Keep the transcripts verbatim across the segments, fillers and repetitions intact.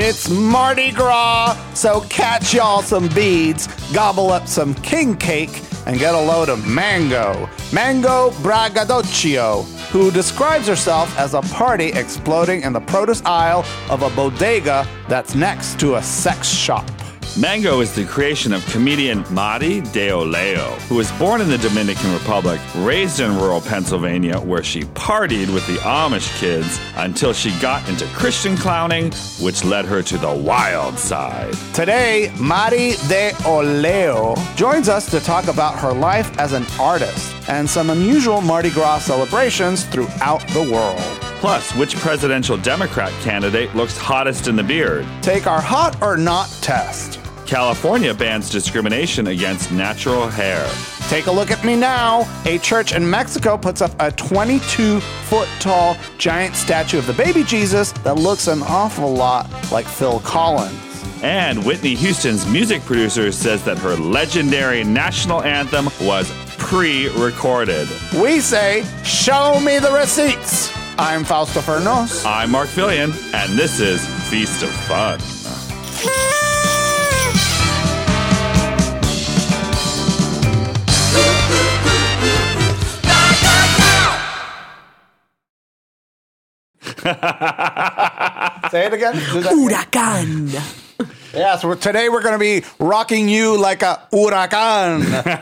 It's Mardi Gras, so catch y'all some beads, gobble up some king cake, and get a load of Mango. Mango Braggadocio, who describes herself as a party exploding in the produce aisle of a bodega that's next to a sex shop. Mango is the creation of comedian Mari de Oleo, who was born in the Dominican Republic, raised in rural Pennsylvania, where she partied with the Amish kids until she got into Christian clowning, which led her to the wild side. Today, Mari de Oleo joins us to talk about her life as an artist and some unusual Mardi Gras celebrations throughout the world. Plus, which presidential Democrat candidate looks hottest in the beard? Take our hot or not test. California bans discrimination against natural hair. Take a look at me now. A church in Mexico puts up a twenty-two foot tall giant statue of the baby Jesus that looks an awful lot like Phil Collins. And Whitney Houston's music producer says that her legendary national anthem was pre-recorded. We say, show me the receipts. I'm Fausto Fernos. I'm Mark Fillion, and this is Feast of Fun. Say it again. Huracan. Yes, we're, today we're going to be rocking you like a huracan.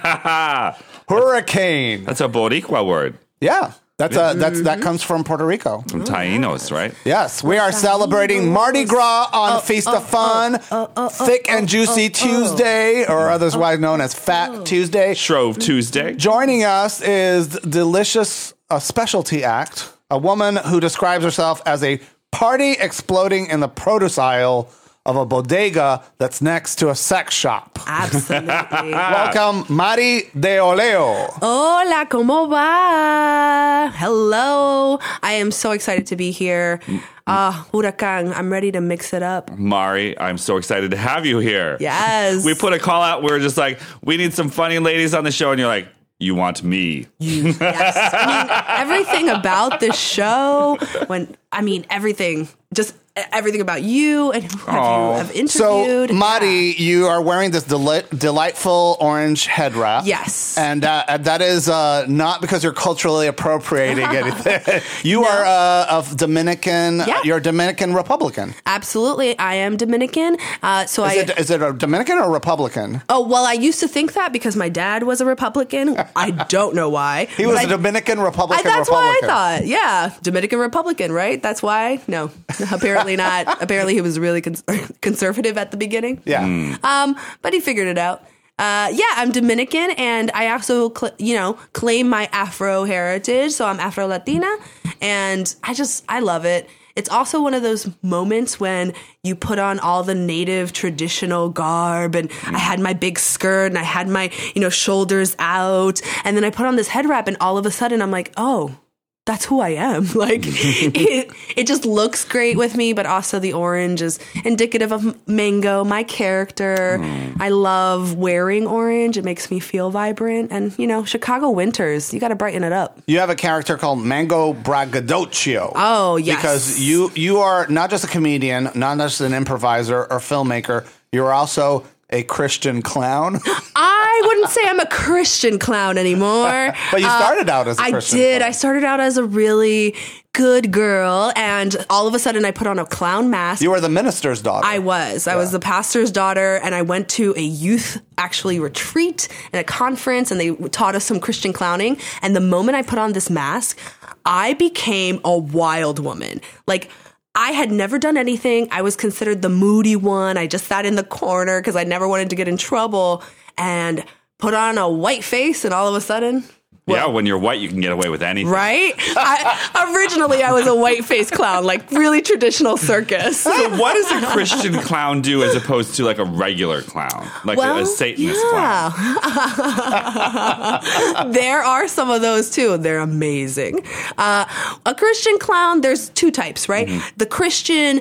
Hurricane. That's a Boricua word. Yeah, that's a, that's that comes from Puerto Rico. From Taínos, right? Yes, we are celebrating Mardi Gras on Feast of Fun, Thick and Juicy Tuesday, or otherwise known as Fat Tuesday. Shrove Tuesday. Joining us is Delicious a Specialty Act, a woman who describes herself as a party exploding in the produce aisle of a bodega that's next to a sex shop. Absolutely. Welcome, Mari de Oleo. Hola, ¿cómo va? Hello. I am so excited to be here. Ah, uh, Huracan, I'm ready to mix it up. Mari, I'm so excited to have you here. Yes. We put a call out. We were just like, we need some funny ladies on the show. And you're like, you want me. You, yes. I mean, everything about this show, when, I mean, everything, just everything about you and who have you have interviewed. So, Mari, yeah. you are wearing this deli- delightful orange head wrap. Yes. And uh, that is uh, not because you're culturally appropriating anything. You no. are uh, of Dominican, yeah. you're a Dominican Republican. Absolutely. I am Dominican. Uh, so is, I, it, is it a Dominican or Republican? Oh, well, I used to think that because my dad was a Republican. I don't know why. He was I, a Dominican Republican I, that's Republican. That's what I thought. Yeah. Dominican Republican, right? That's why? No. Apparently not. Apparently he was really cons- conservative at the beginning. Yeah. Mm. Um, but he figured it out. Uh, yeah, I'm Dominican, and I also, cl- you know, claim my Afro heritage. So I'm Afro-Latina, and I just, I love it. It's also one of those moments when you put on all the native traditional garb, and I had my big skirt and I had my, you know, shoulders out, and then I put on this head wrap, and all of a sudden I'm like, oh, that's who I am. Like, it it just looks great with me, but also the orange is indicative of Mango, my character. Mm. I love wearing orange. It makes me feel vibrant. And, you know, Chicago winters, you got to brighten it up. You have a character called Mango Braggadocio. Oh, yes. Because you, you are not just a comedian, not just an improviser or filmmaker, you're also a Christian clown. I wouldn't say I'm a Christian clown anymore. But you started uh, out as a Christian I did. clown. I started out as a really good girl, and all of a sudden I put on a clown mask. You were the minister's daughter. I was. Yeah. I was the pastor's daughter, and I went to a youth actually retreat and a conference, and they taught us some Christian clowning. And the moment I put on this mask, I became a wild woman. Like, I had never done anything. I was considered the moody one. I just sat in the corner because I never wanted to get in trouble, and put on a white face, and all of a sudden... Well, yeah, when you're white, you can get away with anything. Right? I, originally, I was a white-faced clown, like really traditional circus. So what does a Christian clown do as opposed to like a regular clown? Like well, a, a Satanist yeah. clown? There are some of those, too. They're amazing. Uh, a Christian clown, there's two types, right? Mm-hmm. The Christian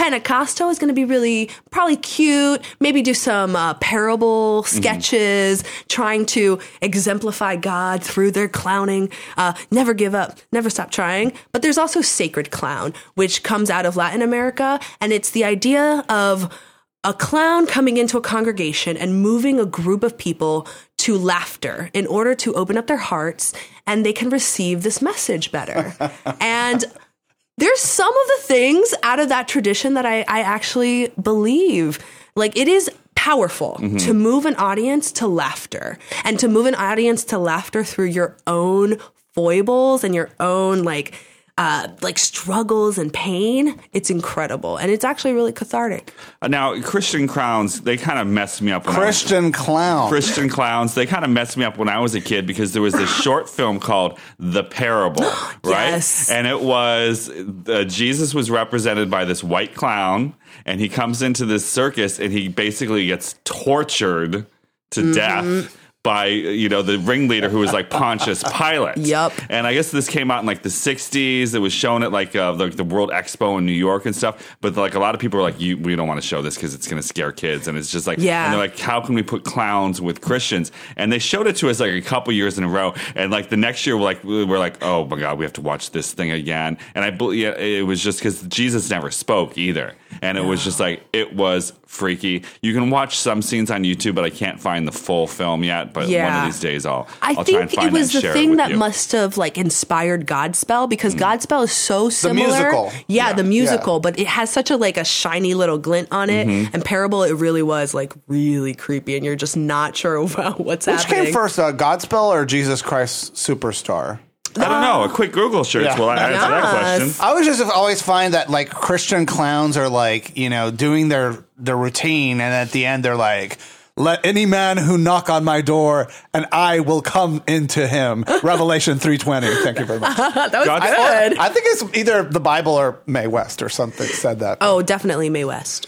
Pentecostal is going to be really probably cute. Maybe do some uh, parable sketches, mm-hmm. trying to exemplify God through their clowning. Uh, never give up, never stop trying. But there's also sacred clown, which comes out of Latin America, and it's the idea of a clown coming into a congregation and moving a group of people to laughter in order to open up their hearts, and they can receive this message better. And there's some of the things out of that tradition that I, I actually believe. Like, it is powerful mm-hmm. to move an audience to laughter, and to move an audience to laughter through your own foibles and your own, like, Uh, like struggles and pain. It's incredible. And it's actually really cathartic. Uh, now, Christian clowns, they kind of messed me up. When Christian I was, clown. Christian clowns, they kind of messed me up when I was a kid, because there was this short film called The Parable, right? Yes. And it was, uh, Jesus was represented by this white clown, and he comes into this circus, and he basically gets tortured to mm-hmm. death by, you know, the ringleader, who was like Pontius Pilate. Yep. And I guess this came out in like the sixties. It was shown at like uh, like the World Expo in New York and stuff. But like a lot of people are like, you, we don't want to show this because it's going to scare kids. And it's just like, yeah. And they're like, how can we put clowns with Christians? And they showed it to us like a couple years in a row. And like the next year, we're like, we're like, oh my God, we have to watch this thing again. And I believe yeah, it was just because Jesus never spoke either. And it was just like, it was freaky. You can watch some scenes on YouTube, but I can't find the full film yet. But yeah. one of these days, I'll, I I'll think try and find it was that and the share thing it with that you. must have like inspired Godspell, because mm. Godspell is so similar. The musical. Yeah, yeah. the musical, yeah. but it has such a like a shiny little glint on it. Mm-hmm. And Parable, it really was like really creepy, and you're just not sure about what's Which happening. Which came first, uh, Godspell or Jesus Christ Superstar? I don't know. A quick Google search Yeah. will answer Yes. that question. I always just always find that like Christian clowns are like, you know, doing their, their routine, and at the end they're like, let any man who knock on my door and I will come into him. Revelation three twenty. Thank you very much. That was God- good. I think it's either the Bible or Mae West or something said that. Oh, definitely Mae West.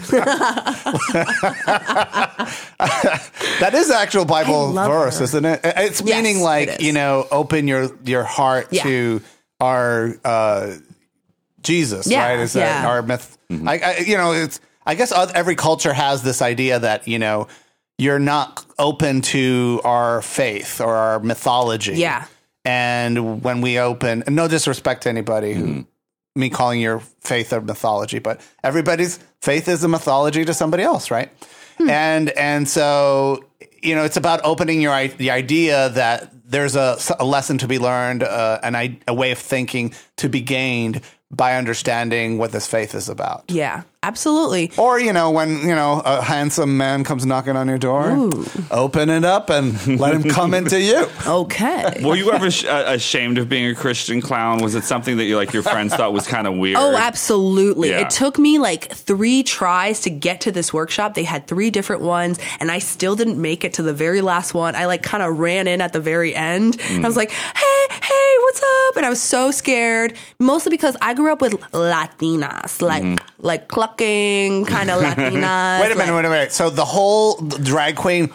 That is the actual Bible love verse, her. isn't it? It's Yes, meaning it like, is. you know, open your, your heart Yeah. to our uh, Jesus, Yeah, right? Is that yeah. our myth? I, I, you know, it's. I guess oth- every culture has this idea that, you know, you're not open to our faith or our mythology. Yeah. And when we open, and no disrespect to anybody who, mm. me calling your faith a mythology, but everybody's faith is a mythology to somebody else, right? Hmm. And and so, you know, it's about opening your the idea that there's a, a lesson to be learned, uh, an, a way of thinking to be gained by understanding what this faith is about. Yeah, absolutely. Or, you know, when, you know, a handsome man comes knocking on your door, Ooh. open it up and let him come into you. Okay. Were you ever sh- uh, ashamed of being a Christian clown? Was it something that you like your friends thought was kind of weird? Oh, absolutely. Yeah. It took me like three tries to get to this workshop. They had three different ones, and I still didn't make it to the very last one. I like kind of ran in at the very end. Mm. I was like, hey, hey, what's up? And I was so scared, mostly because I grew up with Latinas, like mm-hmm. like clucking kind of Latinas. Wait a minute, like, wait a minute. So the whole drag queen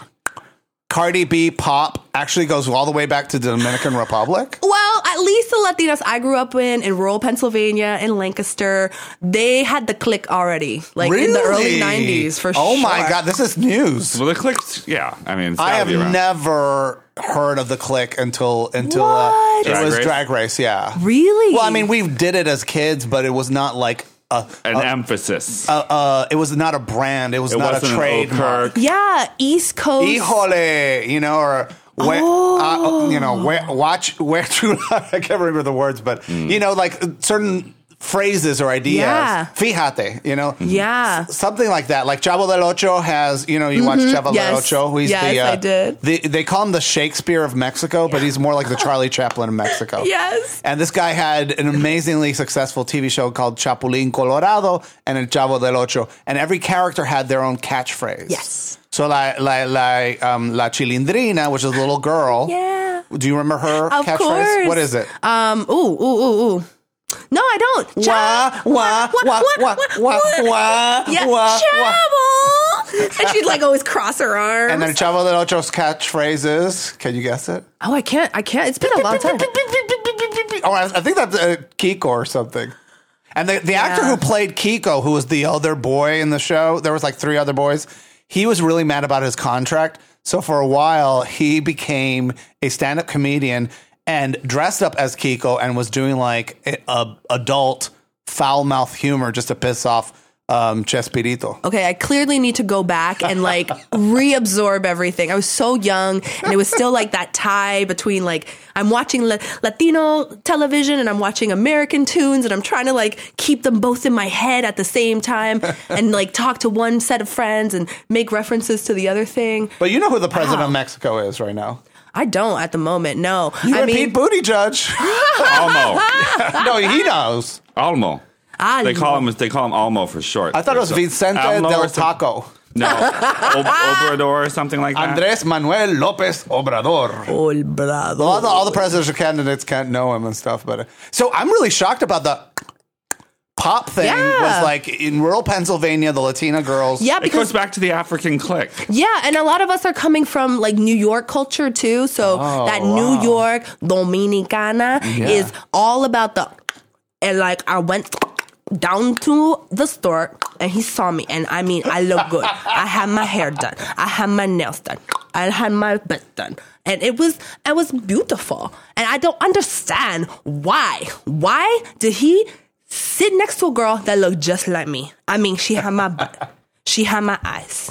Cardi B pop actually goes all the way back to the Dominican Republic? Well, at least the Latinas I grew up in, in rural Pennsylvania, in Lancaster, they had the click already, like really? in the early nineties, for oh sure. Oh my God, this is news. Well, the clicks, yeah. I mean, it's I gotta have be around. never heard of the click until until uh, What? it Drag was Race? Drag Race, yeah. Really? Well, I mean, we did it as kids, but it was not like a, An a, emphasis. uh, uh, it was not a brand. It was it not wasn't a an trademark. Oakirk. Yeah, East Coast. Híjole, you know, or where, Oh. uh, you know, where, watch where to. I can't remember the words, but Mm. you know, like certain phrases or ideas. Yeah. Fíjate, you know, Yeah. S- something like that. Like Chavo del Ocho has, you know, you watch Chavo Yes. del Ocho. He's Yes, the, uh, I did. The, they call him the Shakespeare of Mexico, but he's more like the Charlie Chaplin of Mexico. Yes. And this guy had an amazingly successful T V show called Chapulín Colorado and El Chavo del Ocho. And every character had their own catchphrase. Yes. So la, la, la, um, La Chilindrina, which is a little girl. Yeah. Do you remember her Of catchphrase? course. What is it? Um. Ooh. Ooh. Ooh. Ooh. No, I don't. Wah, Cha- wah, wah, wah, wah, wah, Yeah. wah, Chavo. And she'd like always cross her arms. And then Chavo del Ocho's catchphrase is, can you guess it? oh, I can't. I can't. It's been a long time. Oh, I, I think that's uh, Kiko or something. And the, the actor Yeah. who played Kiko, who was the other boy in the show, there was like three other boys. He was really mad about his contract. So for a while, he became a stand-up comedian and dressed up as Kiko and was doing like a, a adult foul-mouth humor just to piss off um, Chespirito. Okay, I clearly need to go back and like reabsorb everything. I was so young, and it was still like that tie between like I'm watching La- Latino television and I'm watching American tunes, and I'm trying to like keep them both in my head at the same time and like talk to one set of friends and make references to the other thing. But you know who the president Wow. of Mexico is right now? I don't at the moment. No, You I and mean, Pete Buttigieg. Almo. No, he knows. Almo. Almo. They call him they call him Almo for short. I thought it was So- Vicente Almo del or some- Taco. No, Ob- Obrador or something like that. Andres Manuel Lopez Obrador. Obrador. All the, all the presidential candidates can't know him and stuff. But uh, so I'm really shocked about the pop thing. Yeah. Was like in rural Pennsylvania, the Latina girls. Yeah, It because goes back to the African clique. yeah, and a lot of us are coming from like New York culture too. So that New York Dominicana is all about the and like I went down to the store and he saw me, and I mean I look good. I had my hair done. I had my nails done. I had my butt done. And it was it was beautiful. And I don't understand why. Why did he sit next to a girl that looked just like me? I mean, she had my butt. She had my eyes.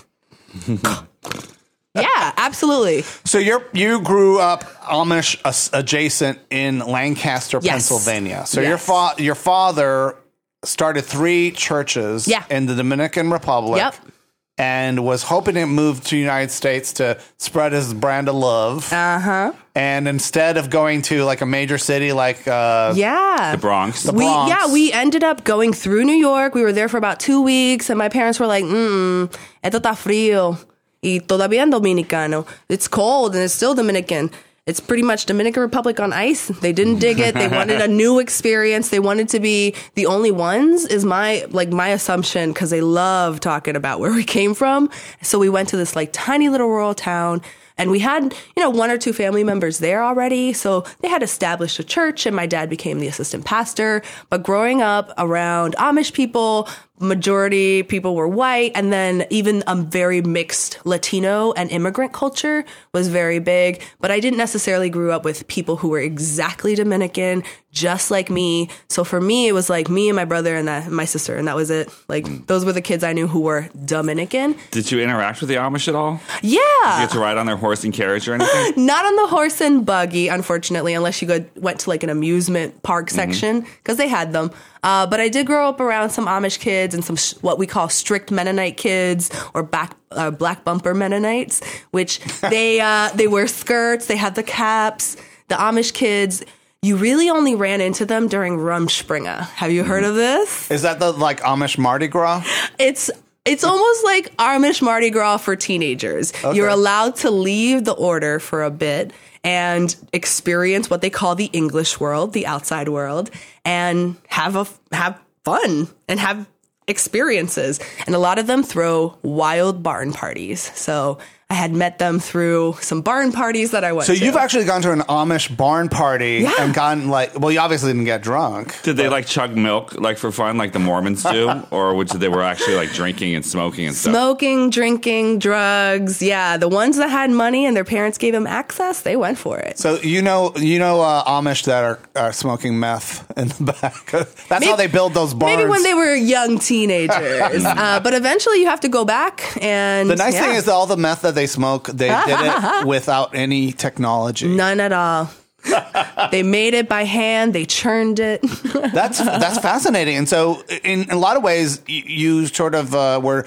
Yeah, absolutely. So you you grew up Amish as- adjacent in Lancaster, Yes. Pennsylvania. So Yes. your fa- your father started three churches Yeah. in the Dominican Republic. Yep. And was hoping to move to the United States to spread his brand of love. Uh-huh. And instead of going to like a major city like uh, Yeah. The Bronx. The we Bronx. yeah, we ended up going through New York. We were there for about two weeks, and my parents were like, mm, esto está frío. Y todavía en Dominicano. It's cold, and it's still Dominican. It's pretty much Dominican Republic on ice. They didn't dig it. They wanted a new experience. They wanted to be the only ones, is my like my assumption, because they love talking about where we came from. So we went to this like tiny little rural town. And we had, you know, one or two family members there already. So they had established a church, and my dad became the assistant pastor. But growing up around Amish people, majority people were white. And then even a very mixed Latino and immigrant culture was very big. But I didn't necessarily grow up with people who were exactly Dominican, just like me. So for me, it was like me and my brother and that, my sister, and that was it. Like, those were the kids I knew who were Dominican. Did you interact with the Amish at all? Yeah. You get to ride on their horse and carriage or anything? Not on the horse and buggy, unfortunately, unless you go, went to like an amusement park section, because they had them. Uh, but I did grow up around some Amish kids and some sh- what we call strict Mennonite kids, or back, uh, black bumper Mennonites, which they uh, they wear skirts, they have the caps. The Amish kids, you really only ran into them during Rumspringa. Have you heard of this? Is that the like Amish Mardi Gras? It's it's almost like Amish Mardi Gras for teenagers. You're allowed to leave the order for a bit and experience what they call the English world, the outside world, and have a have fun and have experiences. And a lot of them throw wild barn parties. So I had met them through some barn parties that I went So to. you've actually gone to an Amish barn party Yeah. and gotten like, well, you obviously didn't get drunk. Did they like chug milk like for fun, like the Mormons do, or which they were actually like drinking and smoking and stuff? Smoking, drinking, drugs. Yeah, the ones that had money and their parents gave them access, they went for it. So you know, you know uh, Amish that are, are smoking meth in the back. That's Maybe- how they build those barns. Maybe when they were young teenagers. uh, but eventually you have to go back and... the nice yeah. thing is that all the meth that they smoke, they did it without any technology. None at all. They made it by hand. They churned it. That's that's fascinating. And so, in, in a lot of ways, you, you sort of uh, were,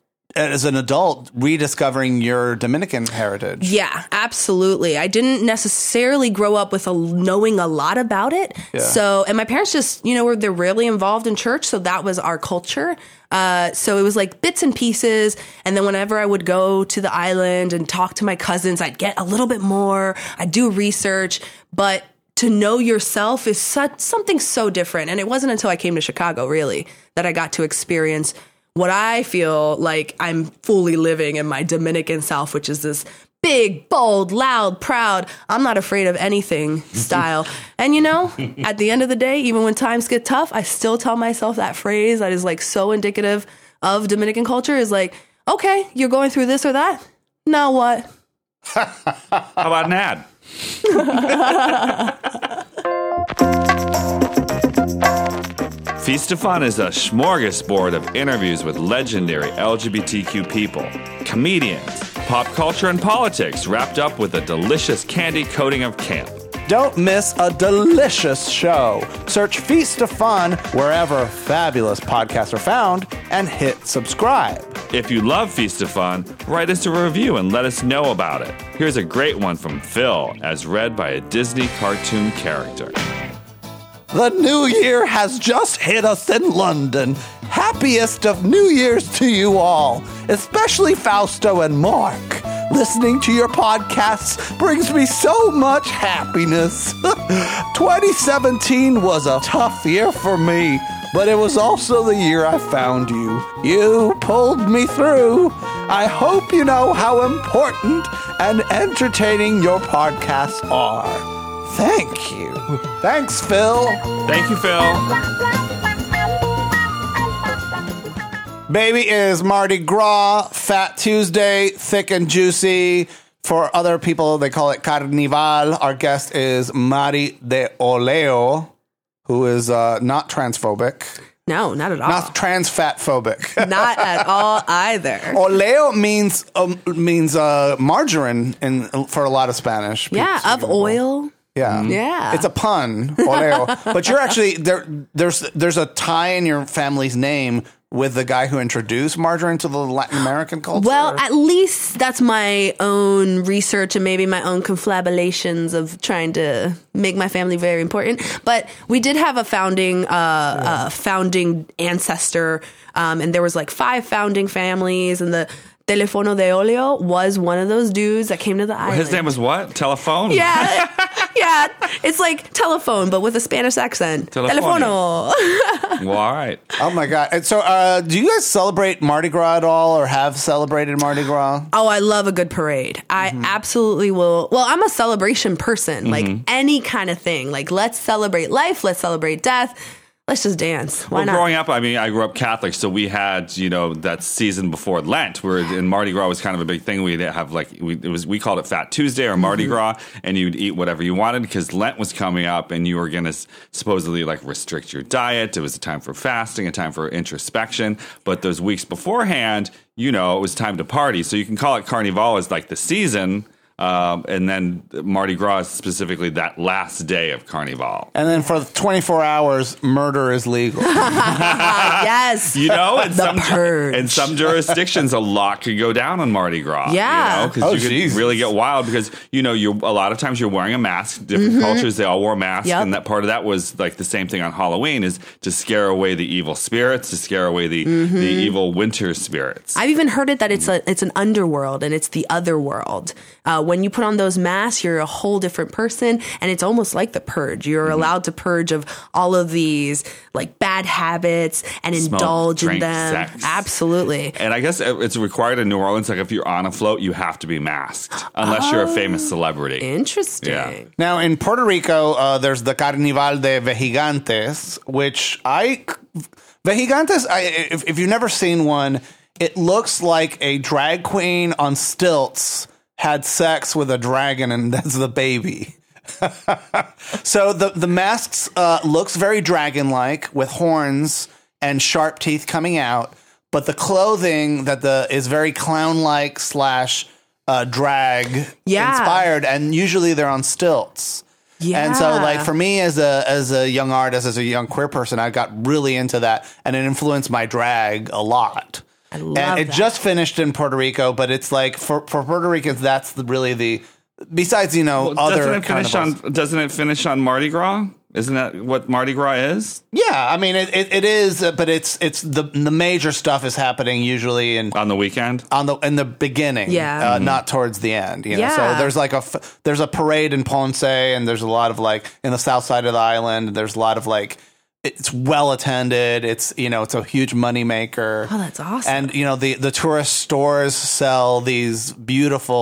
as an adult, rediscovering your Dominican heritage. Yeah, absolutely. I didn't necessarily grow up with a, knowing a lot about it. Yeah. So, and my parents just, you know, were they're really involved in church, so that was our culture. Uh, so it was like bits and pieces. And then whenever I would go to the island and talk to my cousins, I'd get a little bit more. I'd do research, but to know yourself is such, something so different. And it wasn't until I came to Chicago, really, that I got to experience what I feel like I'm fully living in my Dominican self, which is this big, bold, loud, proud, I'm not afraid of anything style. And you know, at the end of the day, even when times get tough, I still tell myself that phrase that is like so indicative of Dominican culture is like, okay, you're going through this or that. Now what? How about an ad? Feast of Fun is a smorgasbord of interviews with legendary L G B T Q people, comedians, pop culture, and politics wrapped up with a delicious candy coating of camp. Don't miss a delicious show. Search Feast of Fun wherever fabulous podcasts are found and hit subscribe. If you love Feast of Fun, write us a review and let us know about it. Here's a great one from Phil, as read by a Disney cartoon character. The new year has just hit us in London. Happiest of New Year's to you all, especially Fausto and Mark. Listening to your podcasts brings me so much happiness. twenty seventeen was a tough year for me, but it was also the year I found you. You pulled me through. I hope you know how important and entertaining your podcasts are. Thank you. Thanks, Phil. Thank you, Phil. Baby, it is Mardi Gras, Fat Tuesday, thick and juicy. For other people, they call it Carnival. Our guest is Mari de Oleo, who is uh, not transphobic. No, not at all. Not trans fat phobic. Not at all either. Oleo means um, means uh, margarine in for a lot of Spanish. Yeah, of oil. Yeah, Yeah. It's a pun, Oleo. But you're actually there. There's there's a tie in your family's name with the guy who introduced margarine to the Latin American culture. Well, at least that's my own research and maybe my own confabulations of trying to make my family very important. But we did have a founding, uh, yeah. uh founding ancestor, um, and there was like five founding families, and the Telefono de Oleo was one of those dudes that came to the island. His name was what? Telephone? Yeah. Yeah. It's like telephone, but with a Spanish accent. Telefono. Telefono. Well, all right. Oh, my God. And so uh, do you guys celebrate Mardi Gras at all or have celebrated Mardi Gras? Oh, I love a good parade. I mm-hmm. absolutely will. Well, I'm a celebration person. Mm-hmm. Like any kind of thing. Like, let's celebrate life. Let's celebrate death. Let's just dance. Why well, not? Growing up, I mean, I grew up Catholic, so we had, you know, that season before Lent, where in Mardi Gras was kind of a big thing. We'd have like we it was we called it Fat Tuesday or Mardi mm-hmm. Gras, and you'd eat whatever you wanted because Lent was coming up, and you were going to supposedly like restrict your diet. It was a time for fasting, a time for introspection. But those weeks beforehand, you know, it was time to party. So you can call it Carnival as like the season. Um, and then Mardi Gras is specifically that last day of Carnival. And then for twenty-four hours, murder is legal. Yes. You know, in, the some, purge. in some jurisdictions, a lot could go down on Mardi Gras. Yeah. You know, because oh, you could geez. really get wild because, you know, you're a lot of times you're wearing a mask. Different mm-hmm. cultures, they all wore masks. Yep. And that part of that was like the same thing on Halloween is to scare away the evil spirits, to scare away the, mm-hmm. the evil winter spirits. I've even heard it that it's a it's an underworld and it's the other world. Uh, when you put on those masks, you're a whole different person, and it's almost like the purge. You're mm-hmm. allowed to purge of all of these like bad habits and Smoke, indulge drink, in them. Sex. Absolutely. And I guess it's required in New Orleans. Like if you're on a float, you have to be masked unless oh, you're a famous celebrity. Interesting. Yeah. Now in Puerto Rico, uh, there's the Carnival de Vejigantes, which I Vejigantes. I, if, if you've never seen one, it looks like a drag queen on stilts had sex with a dragon, and that's the baby. So the the masks uh, looks very dragon-like with horns and sharp teeth coming out, but the clothing that the is very clown-like slash uh, drag yeah. inspired, and usually they're on stilts. Yeah. And so, like, for me as a as a young artist, as a young queer person, I got really into that, and it influenced my drag a lot. I love and it that. just finished in Puerto Rico, but it's like for, for Puerto Ricans, that's the, really the besides you know well, other doesn't it finish carnivals. on doesn't it finish on Mardi Gras? Isn't that what Mardi Gras is? Yeah, I mean it, it, it is, uh, but it's it's the the major stuff is happening usually in on the weekend on the in the beginning, yeah, uh, mm-hmm. not towards the end. You know, yeah. so there's like a there's a parade in Ponce, and there's a lot of like in the south side of the island. There's a lot of like. It's well attended. It's, you know, it's a huge money maker. Oh, that's awesome. And, you know, the, the tourist stores sell these beautiful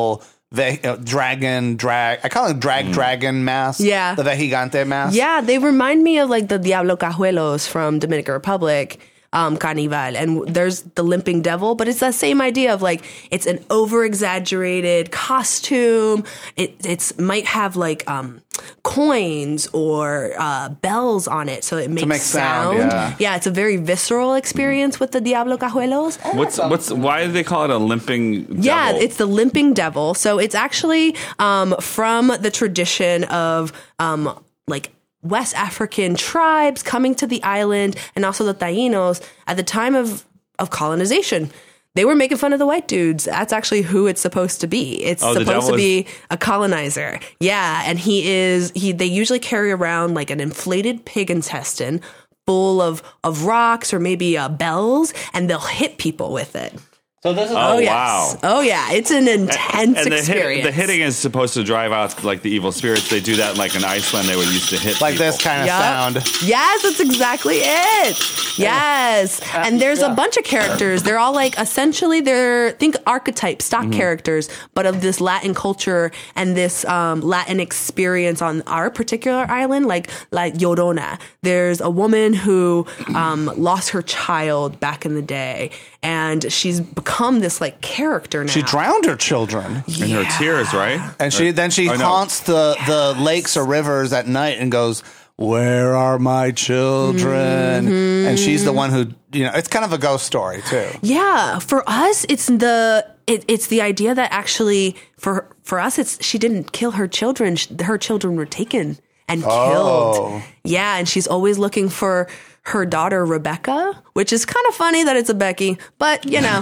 ve- uh, dragon drag. I call it drag Mm. dragon mask. Yeah. The Vejigante mask. Yeah, they remind me of like the Diablo Cajuelos from Dominican Republic, um, Carnival. And there's the Limping Devil, but it's that same idea of like, it's an over exaggerated costume. It it's might have like um, coins or uh, bells on it, so it makes make sound, sound. yeah. it's a very visceral experience with the Diablo Cajuelos. What's what's why do they call it a limping devil? Yeah, it's the Limping Devil. So it's actually um, from the tradition of um, like West African tribes coming to the island, and also the Tainos at the time of, of colonization. They were making fun of the white dudes. That's actually who it's supposed to be. It's Oh, the supposed to devil be a colonizer. Yeah, and he is he they usually carry around like an inflated pig intestine full of of rocks or maybe uh, bells, and they'll hit people with it. So this is Oh, yes. wow. Oh yeah, it's an intense and the, hit, experience. the hitting is supposed to drive out like the evil spirits. They do that like in Iceland. They would used to hit like people. this kind of Yup. sound. Yes, that's exactly it. Yes. And there's a bunch of characters. They're all like essentially they're think archetype stock Mm-hmm. characters, but of this Latin culture and this um, Latin experience on our particular island, like like Llorona. There's a woman who um, lost her child back in the day, and she's become this like character now. She drowned her children. in her tears, right? And she then she Oh, no. haunts the, the lakes or rivers at night and goes, "Where are my children?" Mm-hmm. And she's the one who, you know, it's kind of a ghost story too. Yeah, for us, it's the it, it's the idea that actually for for us, it's she didn't kill her children; Sh- her children were taken and Oh. killed. Yeah, and she's always looking for her daughter Rebecca, which is kind of funny that it's a Becky, but you know,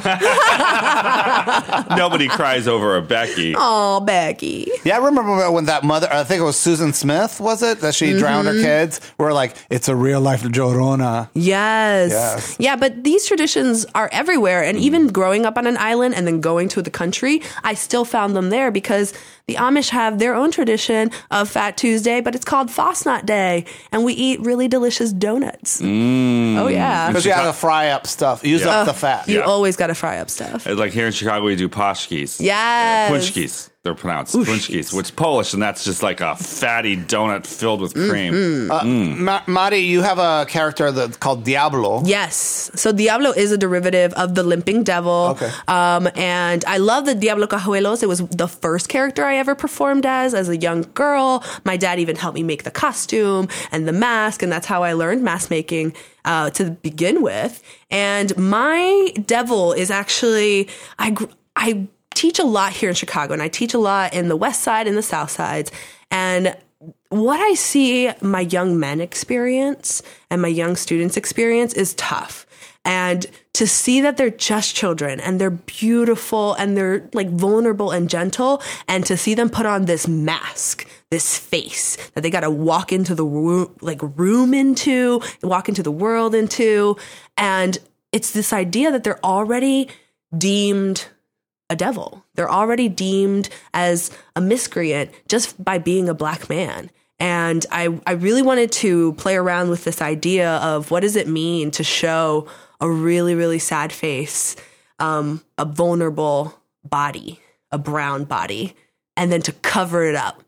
Nobody cries over a Becky. oh Becky. Yeah, I remember when that mother, I think it was Susan Smith, was it? That she drowned Mm-hmm. her kids? We're like, it's a real life Llorona. Yes. Yes. Yeah, but these traditions are everywhere. And even growing up on an island and then going to the country, I still found them there because the Amish have their own tradition of Fat Tuesday, but it's called Fastnacht Day. And we eat really delicious donuts. Oh, yeah. Because you have to fry up stuff, use Yeah. up the fat. You Yeah. always got to fry up stuff. It's like here in Chicago, we do pashkis. Yes. Punchkis. They're pronounced punchkis, which is Polish, and that's just like a fatty donut filled with cream. Uh, Ma- Mari, you have a character that's called Diablo. Yes. So Diablo is a derivative of the Limping Devil. Okay. Um, and I love the Diablo Cajuelos. It was the first character I ever performed as, as a young girl. My dad even helped me make the costume and the mask, and that's how I learned mask making uh, to begin with. And my devil is actually, I, gr- I teach a lot here in Chicago, and I teach a lot in the West Side and the South Sides. And what I see my young men experience and my young students experience is tough. And to see that they're just children and they're beautiful and they're like vulnerable and gentle, and to see them put on this mask, this face that they got to walk into the room, like room into, walk into the world into. And it's this idea that they're already deemed a devil. They're already deemed as a miscreant just by being a black man. And I, I really wanted to play around with this idea of what does it mean to show a really, really sad face, um, a vulnerable body, a brown body, and then to cover it up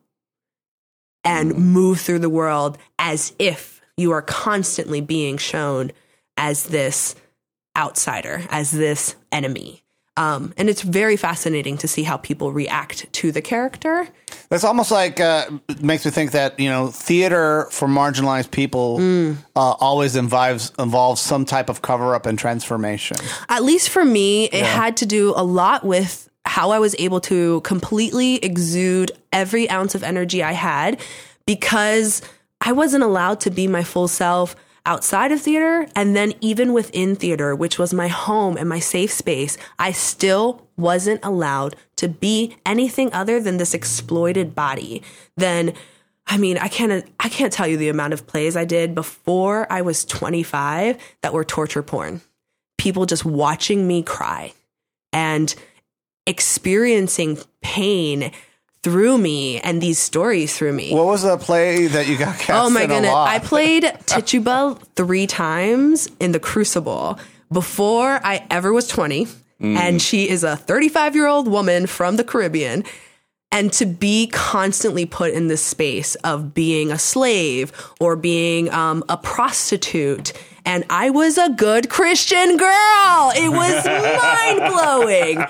and move through the world as if you are constantly being shown as this outsider, as this enemy. Um, and it's very fascinating to see how people react to the character. It's almost like, uh, it makes me think that, you know, theater for marginalized people Mm. uh, always involves, involves some type of cover up and transformation. At least for me, it had to do a lot with how I was able to completely exude every ounce of energy I had, because I wasn't allowed to be my full self outside of theater. And then even within theater, which was my home and my safe space, I still wasn't allowed to be anything other than this exploited body. Then, I mean, I can't, I can't tell you the amount of plays I did before I was twenty-five that were torture porn. People just watching me cry and experiencing pain through me and these stories through me. What was the play that you got cast Oh my in a goodness. lot? I played Tituba three times in the Crucible before I ever was twenty. Mm. And she is a thirty-five year old woman from the Caribbean. And to be constantly put in this space of being a slave or being um, a prostitute. And I was a good Christian girl. It was mind blowing.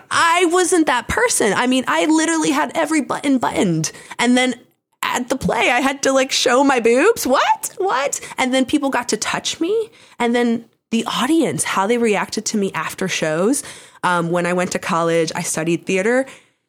I wasn't that person. I mean, I literally had every button buttoned. And then at the play, I had to like show my boobs. What? What? And then people got to touch me. And then the audience, how they reacted to me after shows. Um, when I went to college, I studied theater.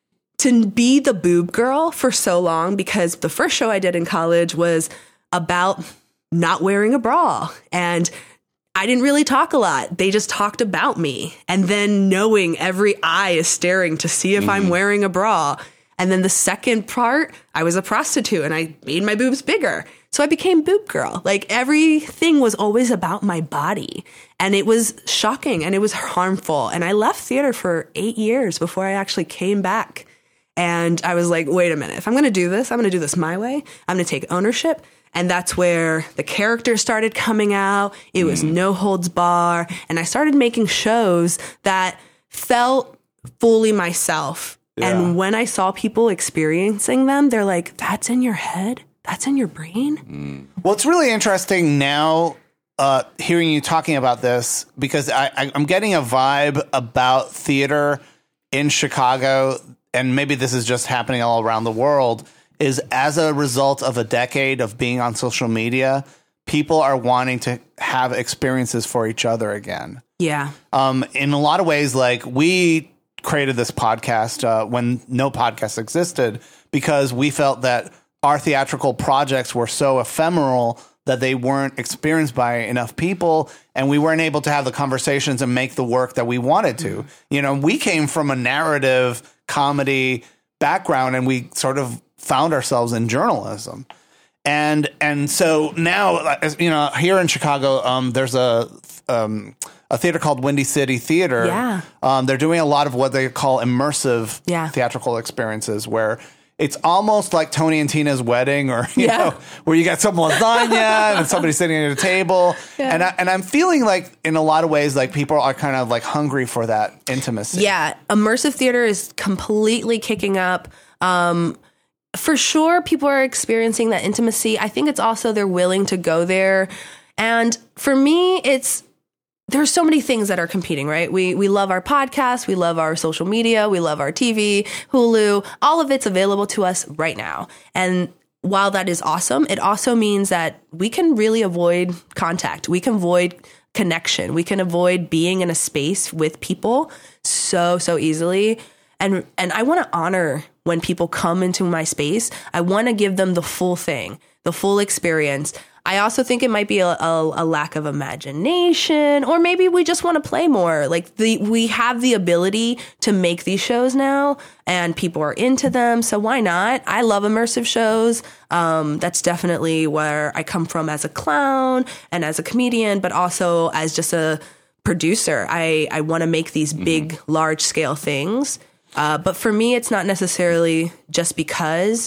To be the boob girl for so long, because the first show I did in college was about not wearing a bra. And I didn't really talk a lot. They just talked about me. And then knowing every eye is staring to see if mm. I'm wearing a bra. And then the second part, I was a prostitute and I made my boobs bigger. So I became boob girl. Like everything was always about my body. And it was shocking and it was harmful. And I left theater for eight years before I actually came back. And I was like, wait a minute, if I'm going to do this, I'm going to do this my way. I'm going to take ownership. And that's where the characters started coming out. It was mm. no holds bar. And I started making shows that felt fully myself. Yeah. And when I saw people experiencing them, they're like, that's in your head? That's in your brain? Mm. Well, it's really interesting now uh, hearing you talking about this, because I, I, I'm getting a vibe about theater in Chicago, and maybe this is just happening all around the world, is as a result of a decade of being on social media, people are wanting to have experiences for each other again. Yeah. Um, in a lot of ways, like we created this podcast uh, when no podcast existed, because we felt that our theatrical projects were so ephemeral that they weren't experienced by enough people, and we weren't able to have the conversations and make the work that we wanted to. Mm-hmm. You know, we came from a narrative comedy background, and we sort of found ourselves in journalism. And and so now, you know, here in Chicago, um, there's a um, a theater called Windy City Theater. Yeah. Um, they're doing a lot of what they call immersive yeah. theatrical experiences, where it's almost like Tony and Tina's wedding, or, you yeah. know, where you got some lasagna and somebody sitting at a table. Yeah. And, I, and I'm feeling like in a lot of ways, like people are kind of like hungry for that intimacy. Yeah. Immersive theater is completely kicking up. Um, for sure, people are experiencing that intimacy. I think it's also they're willing to go there. And for me, it's there's so many things that are competing, right? We we love our podcast, we love our social media, we love our T V, Hulu, all of it's available to us right now. And while that is awesome, it also means that we can really avoid contact. We can avoid connection. We can avoid being in a space with people so, so easily. And and I want to honor when people come into my space. I want to give them the full thing, the full experience. I also think it might be a, a, a lack of imagination, or maybe we just want to play more. Like the we have the ability to make these shows now, and people are into them. So why not? I love immersive shows. Um, that's definitely where I come from as a clown and as a comedian, but also as just a producer. I, I want to make these big, mm-hmm. large scale things. Uh, but for me, it's not necessarily just because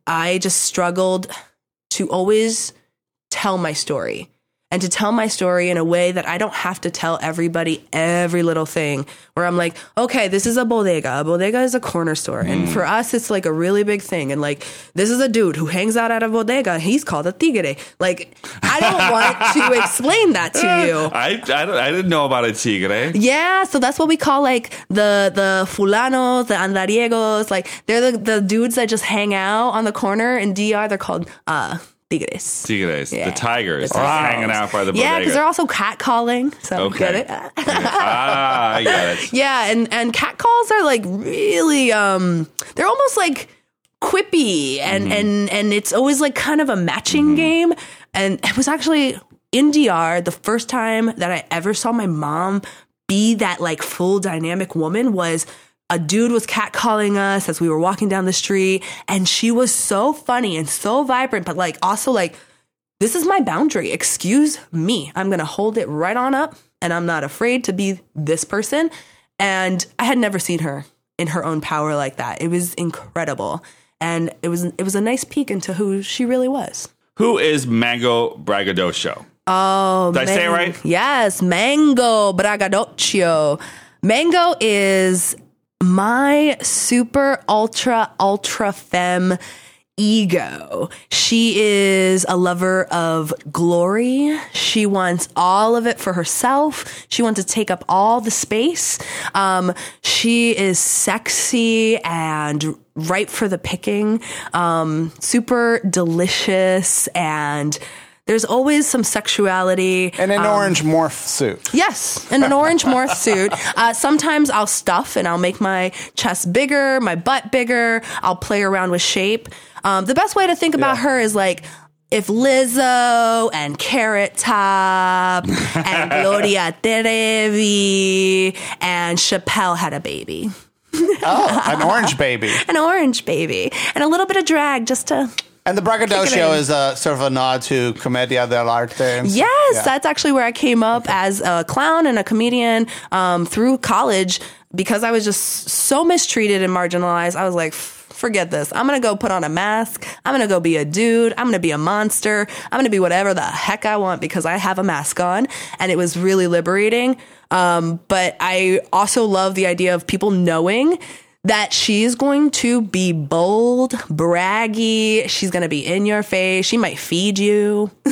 I just struggled to always tell my story, and to tell my story in a way that I don't have to tell everybody every little thing, where I'm like, okay, this is a bodega. A bodega is a corner store. Mm. And for us, it's like a really big thing. And like, this is a dude who hangs out at a bodega. He's called a tigre. Like, I don't want to explain that to you. I, I, don't, I didn't know about a tigre. Yeah. So that's what we call like the, the fulanos, the andariegos. Like, they're the, the dudes that just hang out on the corner. In D R, they're called, uh, Tigres. Tigres. Yeah. The tigers. The tigers. Hanging out by the bodega. Yeah, because they're also catcalling. So okay. Get it? ah, I get it. Yeah, and, and catcalls are like really, um, they're almost like quippy, and, mm-hmm. and, and it's always like kind of a matching mm-hmm. game. And it was actually in D R, the first time that I ever saw my mom be that like full dynamic woman was a dude was catcalling us as we were walking down the street, and she was so funny and so vibrant, but like also like, this is my boundary. Excuse me. I'm going to hold it right on up, and I'm not afraid to be this person. And I had never seen her in her own power like that. It was incredible. And it was, it was a nice peek into who she really was. Who is Mango Braggadocio? Oh, did I say it right? Yes. Mango Braggadocio. Mango is my super ultra ultra femme ego. She is a lover of glory. She wants all of it for herself. She wants to take up all the space. Um, she is sexy and ripe for the picking. Um, super delicious, and there's always some sexuality. And an um, orange morph suit. Yes, in an orange morph suit. Uh, sometimes I'll stuff and I'll make my chest bigger, my butt bigger. I'll play around with shape. Um, the best way to think about Yeah. her is like if Lizzo and Carrot Top and Gloria Trevi and Chappelle had a baby. Oh, an orange baby. An orange baby. And a little bit of drag just to... And the Kick it braggadocio in. is a sort of a nod to Commedia dell'arte. and stuff. Yes, Yeah. that's actually where I came up as a clown and a comedian um, through college because I was just so mistreated and marginalized. I was like, forget this. I'm going to go put on a mask. I'm going to go be a dude. I'm going to be a monster. I'm going to be whatever the heck I want because I have a mask on. And it was really liberating. Um, but I also love the idea of people knowing that she's going to be bold, braggy. She's going to be in your face. She might feed you. Ooh,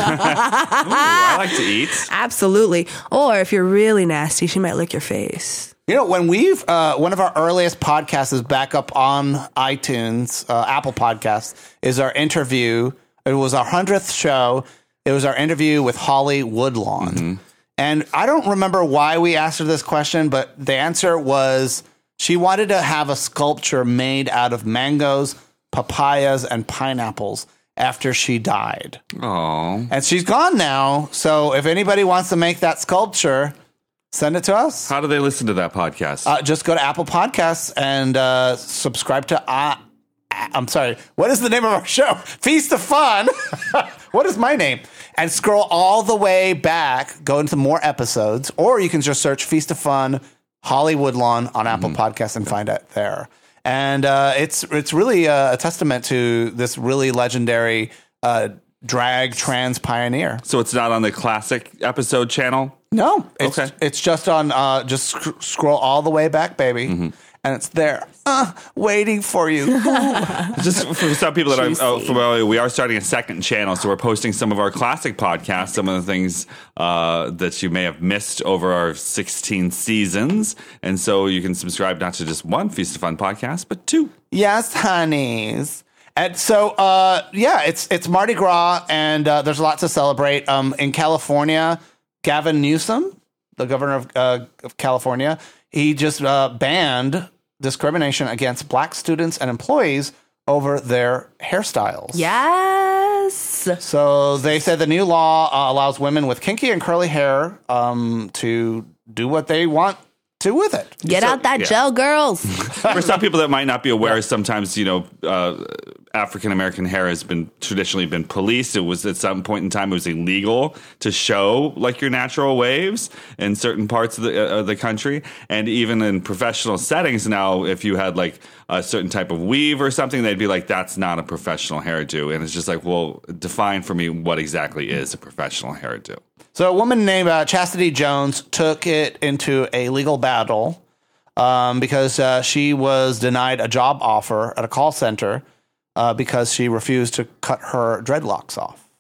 I like to eat. Absolutely. Or if you're really nasty, she might lick your face. You know, when we've, uh, one of our earliest podcasts is back up on iTunes, uh, Apple Podcasts, is our interview. It was our hundredth show. It was our interview with Holly Woodlawn. Mm-hmm. And I don't remember why we asked her this question, but the answer was she wanted to have a sculpture made out of mangoes, papayas, and pineapples after she died. Oh. And she's gone now. So if anybody wants to make that sculpture, send it to us. How do they listen to that podcast? Uh, just go to Apple Podcasts and uh, subscribe to. Uh, I'm sorry. What is the name of our show? Feast of Fun. What is my name? And scroll all the way back. Go into more episodes, or you can just search Feast of Fun, Holly Woodlawn on Apple mm-hmm. Podcasts and find it there. And uh, it's it's really a, a testament to this really legendary uh, drag trans pioneer. So it's not on the classic episode channel? No, it's, okay. It's just on, uh, just sc- scroll all the way back, baby. Mm-hmm. And it's there, uh, waiting for you. Just for some people that are oh, familiar, we are starting a second channel. So we're posting some of our classic podcasts, some of the things uh, that you may have missed over our sixteen seasons. And so you can subscribe not to just one Feast of Fun podcast, but two. Yes, honeys. And so, uh, yeah, it's it's Mardi Gras, and uh, there's a lot to celebrate. Um, in California, Gavin Newsom, the governor of, uh, of California, he just uh, banned discrimination against black students and employees over their hairstyles. Yes. So they said the new law uh, allows women with kinky and curly hair um, to do what they want to with it. Get So- out that yeah. gel, girls. For some people that might not be aware, sometimes, you know, uh, African American hair has been traditionally been policed. It was at some point in time, it was illegal to show like your natural waves in certain parts of the, uh, of the country. And even in professional settings now, if you had like a certain type of weave or something, they'd be like, that's not a professional hairdo. And it's just like, well, define for me what exactly is a professional hairdo. So a woman named uh, Chastity Jones took it into a legal battle um, because uh, she was denied a job offer at a call center uh, because she refused to cut her dreadlocks off.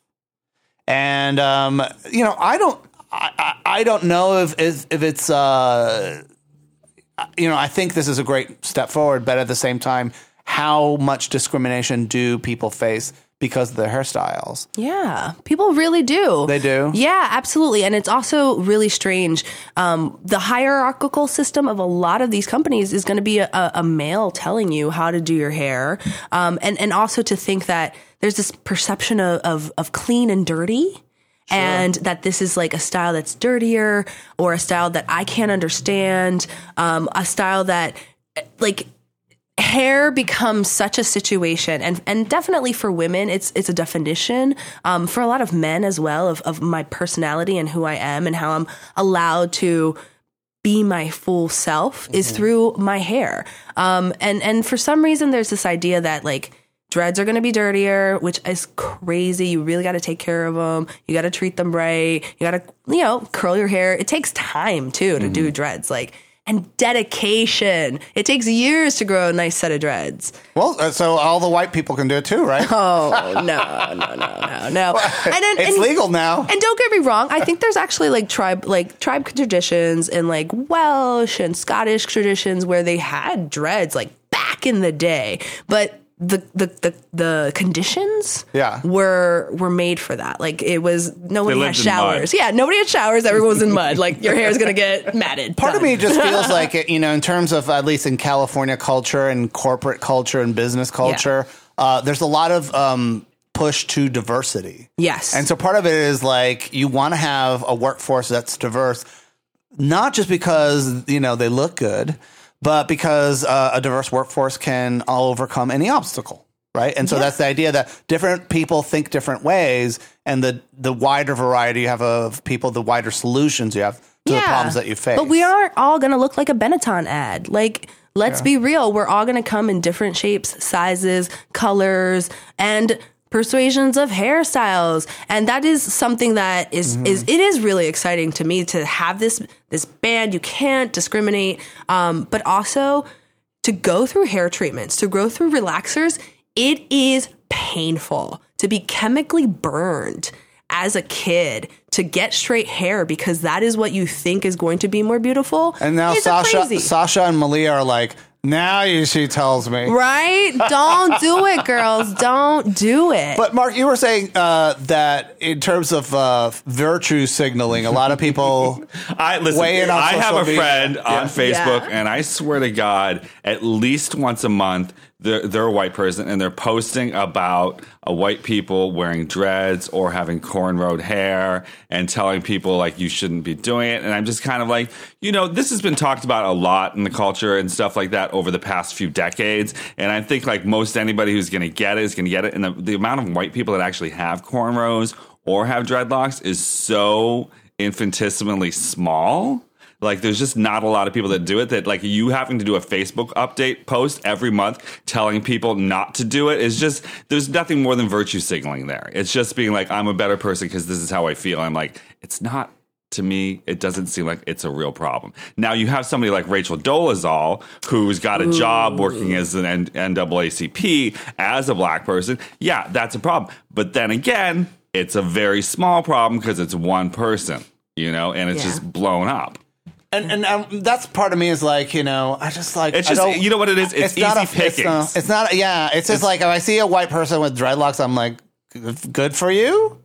And um, you know, I don't, I, I, I don't know if if, if it's, uh, you know, I think this is a great step forward, but at the same time, how much discrimination do people face because of their hairstyles? Yeah, people really do. They do? Yeah, absolutely. And it's also really strange. Um, the hierarchical system of a lot of these companies is going to be a, a male telling you how to do your hair. Um, and, and also to think that there's this perception of, of, of clean and dirty. Sure. And that this is like a style that's dirtier or a style that I can't understand, um, a style that like hair becomes such a situation, and and definitely for women, it's it's a definition. Um, for a lot of men as well of of my personality and who I am and how I'm allowed to be my full self mm-hmm. is through my hair. Um, and and for some reason, there's this idea that like dreads are going to be dirtier, which is crazy. You really got to take care of them. You got to treat them right. You got to, you know, curl your hair. It takes time too to mm-hmm. do dreads. Like, and dedication. It takes years to grow a nice set of dreads. Well, uh, so all the white people can do it too, right? Oh, no, no, no, no, no. And then, it's and, legal now. And don't get me wrong, I think there's actually like tribe like tribe traditions and like Welsh and Scottish traditions where they had dreads like back in the day. But the the the, the conditions yeah. were were made for that. Like it was nobody had lived in showers. Yeah, nobody had showers, everyone was in mud. Like your hair is gonna get matted. Part Done. of me just feels like, it, you know, in terms of at least in California culture and corporate culture and business culture, yeah. uh, there's a lot of um, push to diversity. Yes. And so part of it is like you want to have a workforce that's diverse, not just because, you know, they look good, but because uh, a diverse workforce can overcome any obstacle. Right. And so yeah. that's the idea that different people think different ways, and the, the wider variety you have of people, the wider solutions you have to yeah. the problems that you face. But we aren't all going to look like a Benetton ad. Like, let's yeah. be real. We're all going to come in different shapes, sizes, colors, and persuasions of hairstyles. And that is something that is, mm-hmm. is it is really exciting to me to have this this band. You can't discriminate, um, but also to go through hair treatments, to go through relaxers. It is painful to be chemically burned as a kid to get straight hair because that is what you think is going to be more beautiful. And now It's Sasha, crazy. Sasha and Malia are like, now you, she tells me. Right? Don't do it, girls. Don't do it. But Mark, you were saying uh, that in terms of uh, virtue signaling, a lot of people I listen. weigh in on I social have a media. friend Yeah. on Facebook, Yeah. and I swear to God, at least once a month, they're, they're a white person, and they're posting about a white people wearing dreads or having cornrowed hair, and telling people like you shouldn't be doing it. And I'm just kind of like, you know, this has been talked about a lot in the culture and stuff like that over the past few decades. And I think like most anybody who's going to get it is going to get it. And the, the amount of white people that actually have cornrows or have dreadlocks is so infinitesimally small. Like, there's just not a lot of people that do it, that, like, you having to do a Facebook update post every month telling people not to do it is just, there's nothing more than virtue signaling there. It's just being like, I'm a better person because this is how I feel. I'm like, it's not, to me, it doesn't seem like it's a real problem. Now, you have somebody like Rachel Dolezal, who's got a Ooh. job working as an N double A C P as a black person. Yeah, that's a problem. But then again, it's a very small problem because it's one person, you know, and it's yeah. just blown up. And and um, that's part of me is like, you know, I just like, it's I just, don't, you know what it is? It's, it's easy not a, pickings. It's not, it's not, yeah, it's just it's, like if I see a white person with dreadlocks, I'm like, good for you.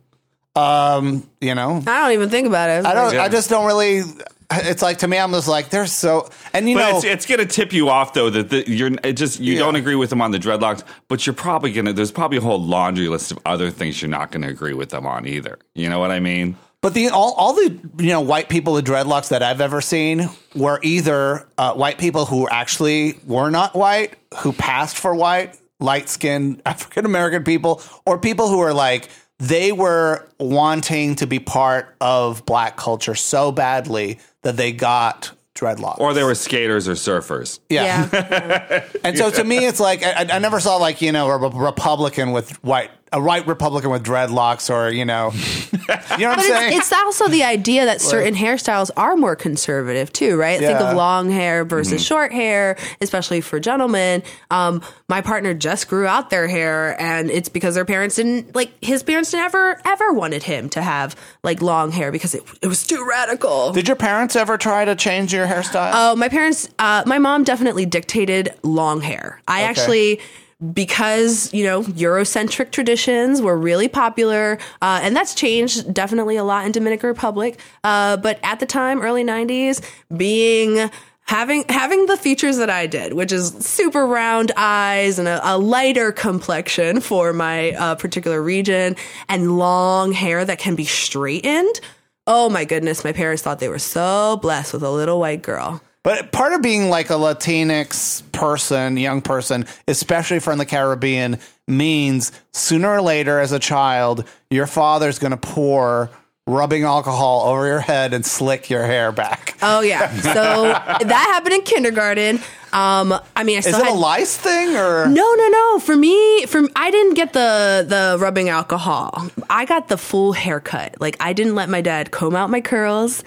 Um, you know, I don't even think about it. I don't, yeah. I just don't really, it's like, to me, I'm just like, they're so, and you but know. It's, it's going to tip you off, though, that the, you're it just, you yeah. don't agree with them on the dreadlocks, but you're probably going to, there's probably a whole laundry list of other things you're not going to agree with them on either. You know what I mean? But the all, all the you know white people with dreadlocks that I've ever seen were either uh, white people who actually were not white, who passed for white, light-skinned African American people, or people who are like, they were wanting to be part of black culture so badly that they got dreadlocks. Or they were skaters or surfers. Yeah. yeah. And so to me, it's like, I, I never saw like, you know, a Republican with white, a white Republican with dreadlocks, or, you know, you know what but I'm it's, saying? It's also the idea that certain like, hairstyles are more conservative too, right? Yeah. Think of long hair versus Mm-hmm. short hair, especially for gentlemen. Um, my partner just grew out their hair, and it's because their parents didn't, like, his parents never, ever wanted him to have like long hair because it, it was too radical. Did your parents ever try to change your hairstyle? Oh, my parents, uh, my mom definitely dictated long hair. I Okay. actually, because, you know, Eurocentric traditions were really popular, uh, and that's changed definitely a lot in Dominican Republic. Uh, but at the time, early nineties, being having having the features that I did, which is super round eyes and a, a lighter complexion for my uh, particular region, and long hair that can be straightened. Oh my goodness, my parents thought they were so blessed with a little white girl. But part of being like a Latinx person, young person, especially from the Caribbean, means sooner or later as a child, your father's going to pour rubbing alcohol over your head and slick your hair back. Oh, yeah. So that happened in kindergarten. Um, I mean, I still Is it had... a lice thing or? No, no, no. For me, for I didn't get the, the rubbing alcohol. I got the full haircut. Like, I didn't let my dad comb out my curls.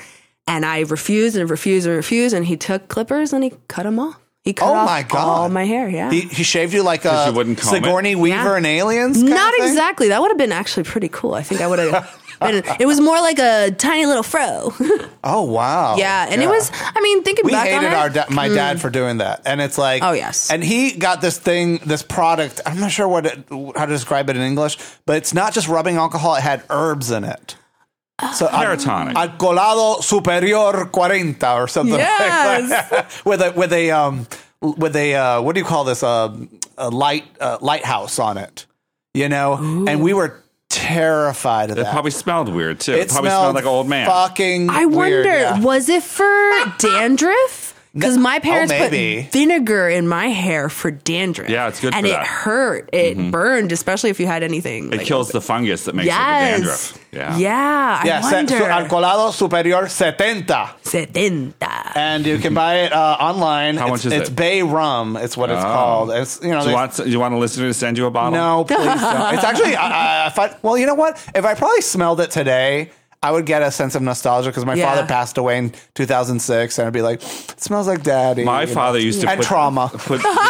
And I refused and refused and refused. And he took clippers and he cut them off. He cut Oh off my God. all my hair, yeah. He, he shaved you like a you wouldn't comb it? Sigourney Weaver Yeah. and Aliens? kind Not of thing? exactly. That would have been actually pretty cool. I think I would have been, it was more like a tiny little fro. Oh, wow. yeah. And it was, I mean, thinking We back on hated it. our da- my dad for doing that, and it's like, Oh, yes. And he got this thing, this product. I'm not sure what it, how to describe it in English, but it's not just rubbing alcohol; it had herbs in it. So Hair al- tonic. Alcoholado Superior forty or something Yes. like that. with a with a um with a uh, what do you call this uh, a light uh, lighthouse on it, you know? And we were terrified of It that. probably smelled weird too. It, It probably smelled like an old man. Fucking. I wonder, weird, yeah. was it for dandruff? Because my parents oh, put maybe. vinegar in my hair for dandruff. Yeah, it's good and for it that. hurt. It burned, especially if you had anything. It like- kills the fungus that makes Yes. it the dandruff. Yeah. Yeah. Yeah, I se- wonder. so Alcoholado Superior seventy. seventy. And you can buy it uh, online. How it's, much is it's it? Bay Rum. It's what it's Oh. called. It's you know. Do they- you want, do you want a listener to send you a bottle? no, please don't. It's actually. I, I, I find, well, you know what? If I probably smelled it today, I would get a sense of nostalgia because my Yeah. father passed away in two thousand six, and I'd be like, "It smells like Daddy." My you know? father used to and put, trauma. Put this,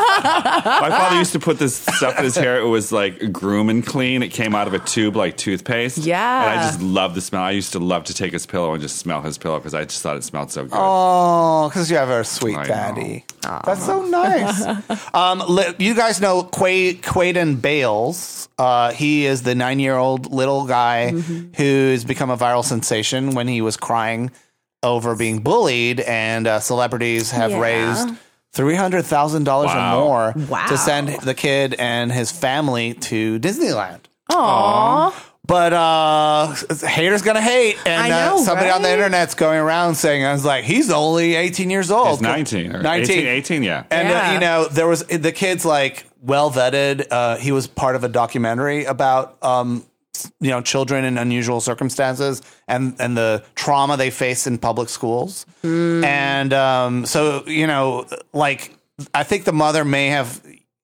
my father used to put this stuff in his hair. It was like Groom and Clean. It came out of a tube like toothpaste. Yeah. And I just loved the smell. I used to love to take his pillow and just smell his pillow because I just thought it smelled so good. Oh, because you have a sweet I know. daddy. That's so nice. um, li- you guys know Quay, Quaden Bales. Uh, he is the nine-year-old little guy Mm-hmm. who's become a viral sensation when he was crying over being bullied, and uh, celebrities have Yeah. raised three hundred thousand dollars Wow. or more Wow. to send the kid and his family to Disneyland. Aww. But uh, haters gonna hate, and I know, uh, somebody on the right? internet's going around saying, "I was like, he's only eighteen years old." He's nineteen. Or nineteen. eighteen, eighteen, yeah. And Yeah. uh, you know, there was the kid's like well vetted. Uh, he was part of a documentary about um, you know children in unusual circumstances and and the trauma they face in public schools. And um, so you know, like I think the mother may have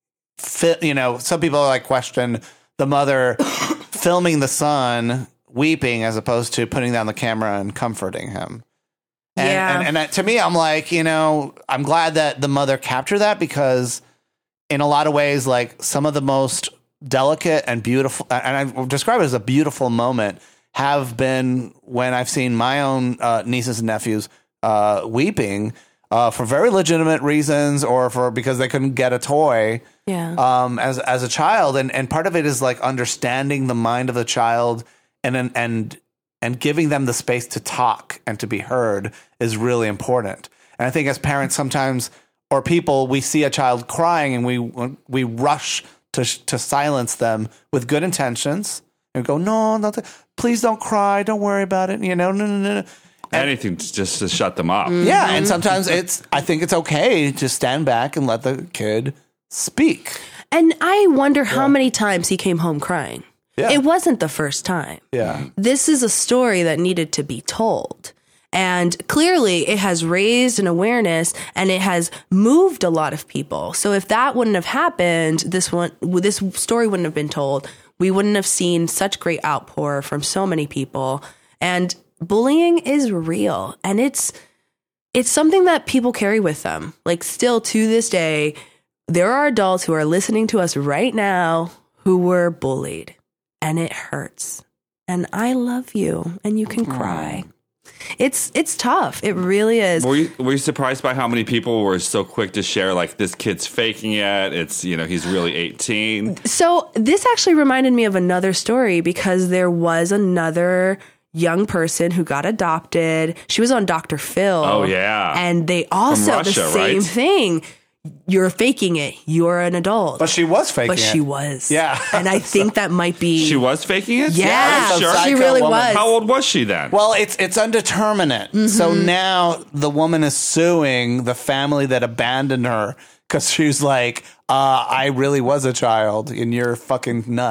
fit. You know, some people like question the mother filming the son weeping as opposed to putting down the camera and comforting him. And, Yeah. and, and that, to me, I'm like, you know, I'm glad that the mother captured that because in a lot of ways, like some of the most delicate and beautiful, and I describe it as a beautiful moment, have been when I've seen my own uh, nieces and nephews uh, weeping uh, for very legitimate reasons or for because they couldn't get a toy Yeah. um, as as a child, and and part of it is like understanding the mind of the child and and and and giving them the space to talk and to be heard is really important. And I think as parents, sometimes or people, we see a child crying and we we rush to to silence them with good intentions and go, no, not that, please don't cry, don't worry about it, you know, no, no, no. no. Anything to, just to shut them up. Yeah, and sometimes it's I think it's okay to stand back and let the kid speak. And I wonder how many times he came home crying. Yeah. It wasn't the first time. Yeah. This is a story that needed to be told. And clearly it has raised an awareness and it has moved a lot of people. So if that wouldn't have happened, this one, this story wouldn't have been told. We wouldn't have seen such great outpour from so many people. And bullying is real. And it's, it's something that people carry with them. Like still to this day, there are adults who are listening to us right now who were bullied and it hurts. And I love you and you can cry. It's it's tough. It really is. Were you, were you surprised by how many people were so quick to share, like, this kid's faking it? It's, you know, he's really eighteen. So this actually reminded me of another story because there was another young person who got adopted. She was on Doctor Phil. Oh, yeah. And they also, Russia, the same right? thing. You're faking it. You're an adult. But she was faking But it. she was. Yeah. And I think that might be. She was faking it? Yeah, some sure. she psycho really woman. was. How old was she then? Well, it's it's undeterminate. Mm-hmm. So now the woman is suing the family that abandoned her because she's like, uh, I really was a child and you're fucking nuts.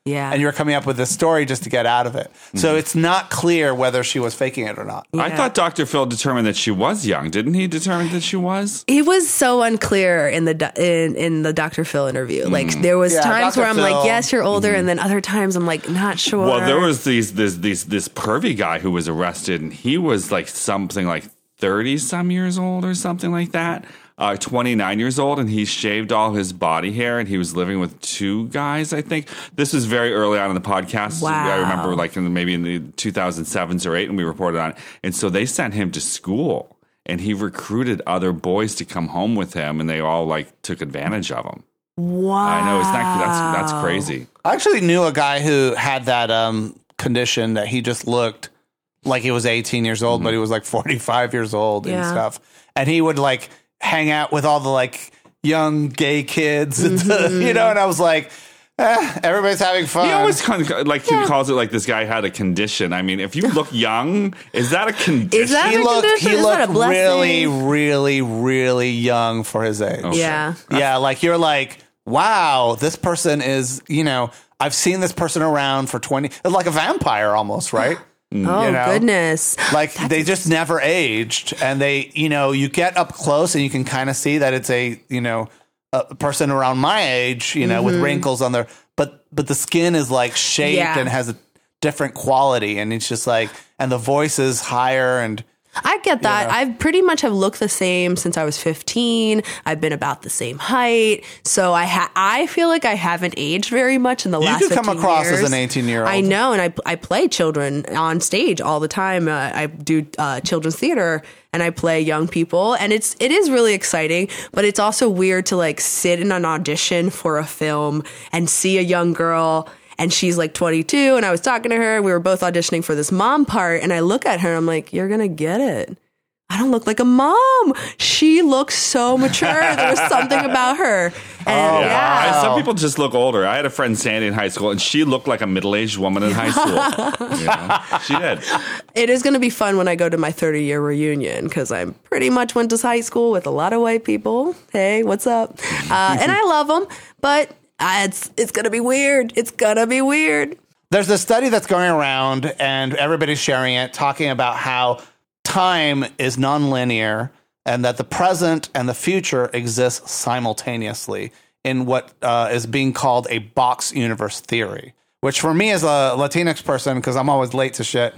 Yeah. And you were coming up with this story just to get out of it. Mm-hmm. So it's not clear whether she was faking it or not. I Yeah. thought Doctor Phil determined that she was young. Didn't he determine that she was? It was so unclear in the do- in in the Doctor Phil interview. Like there was Yeah, times Doctor where I'm Phil. like, yes, you're older, and then other times I'm like, not sure. Well, there was these this this this pervy guy who was arrested, and he was like something like thirty some years old or something like that. Uh, twenty-nine years old, and he shaved all his body hair, and he was living with two guys, I think. This was very early on in the podcast. Wow. I remember like in the, maybe in the two thousand sevens or eight, and we reported on it. And so they sent him to school, and he recruited other boys to come home with him, and they all like took advantage of him. Wow. I know, it's not, that's, that's crazy. I actually knew a guy who had that um, condition that he just looked like he was eighteen years old, mm-hmm. but he was like forty-five years old and Yeah. stuff. And he would like hang out with all the like young gay kids, Mm-hmm. and, you know, and I was like, eh, everybody's having fun. He always kind of like he calls it like this guy had a condition. I mean, if you look young, is that a condition? Is that he a looked, condition? he Is that a looked blessing? really, really, really young for his age. Oh, Yeah. Yeah, like you're like, wow, this person is, you know, I've seen this person around for twenty, like a vampire almost, right? Oh, you know? goodness. Like they just never aged, and they, you know, you get up close and you can kind of see that it's a, you know, a person around my age, you know, Mm-hmm. with wrinkles on their, but but the skin is like shaped Yeah. and has a different quality, and it's just like, and the voice is higher, and I get that. Yeah. I pretty much have looked the same since I was fifteen. I've been about the same height. So I ha- I feel like I haven't aged very much in the you last could come fifteen across years. as an eighteen-year-old. I know, and I, I play children on stage all the time. Uh, I do uh, children's theater, and I play young people, and it's it is really exciting. But it's also weird to like sit in an audition for a film and see a young girl, and she's like twenty-two, and I was talking to her. We were both auditioning for this mom part, and I look at her, and I'm like, "You're gonna get it. I don't look like a mom. She looks so mature. There was something about her." And Oh, yeah. I- some people just look older. I had a friend, Sandy, in high school, and she looked like a middle-aged woman in high school. You know? She did. It is going to be fun when I go to my thirty-year reunion because I pretty much went to high school with a lot of white people. Hey, what's up? Uh, and I love them, but uh, it's it's going to be weird. It's going to be weird. There's a study that's going around, and everybody's sharing it, talking about how time is nonlinear and that the present and the future exist simultaneously in what uh, is being called a box universe theory, which for me as a Latinx person, because I'm always late to shit,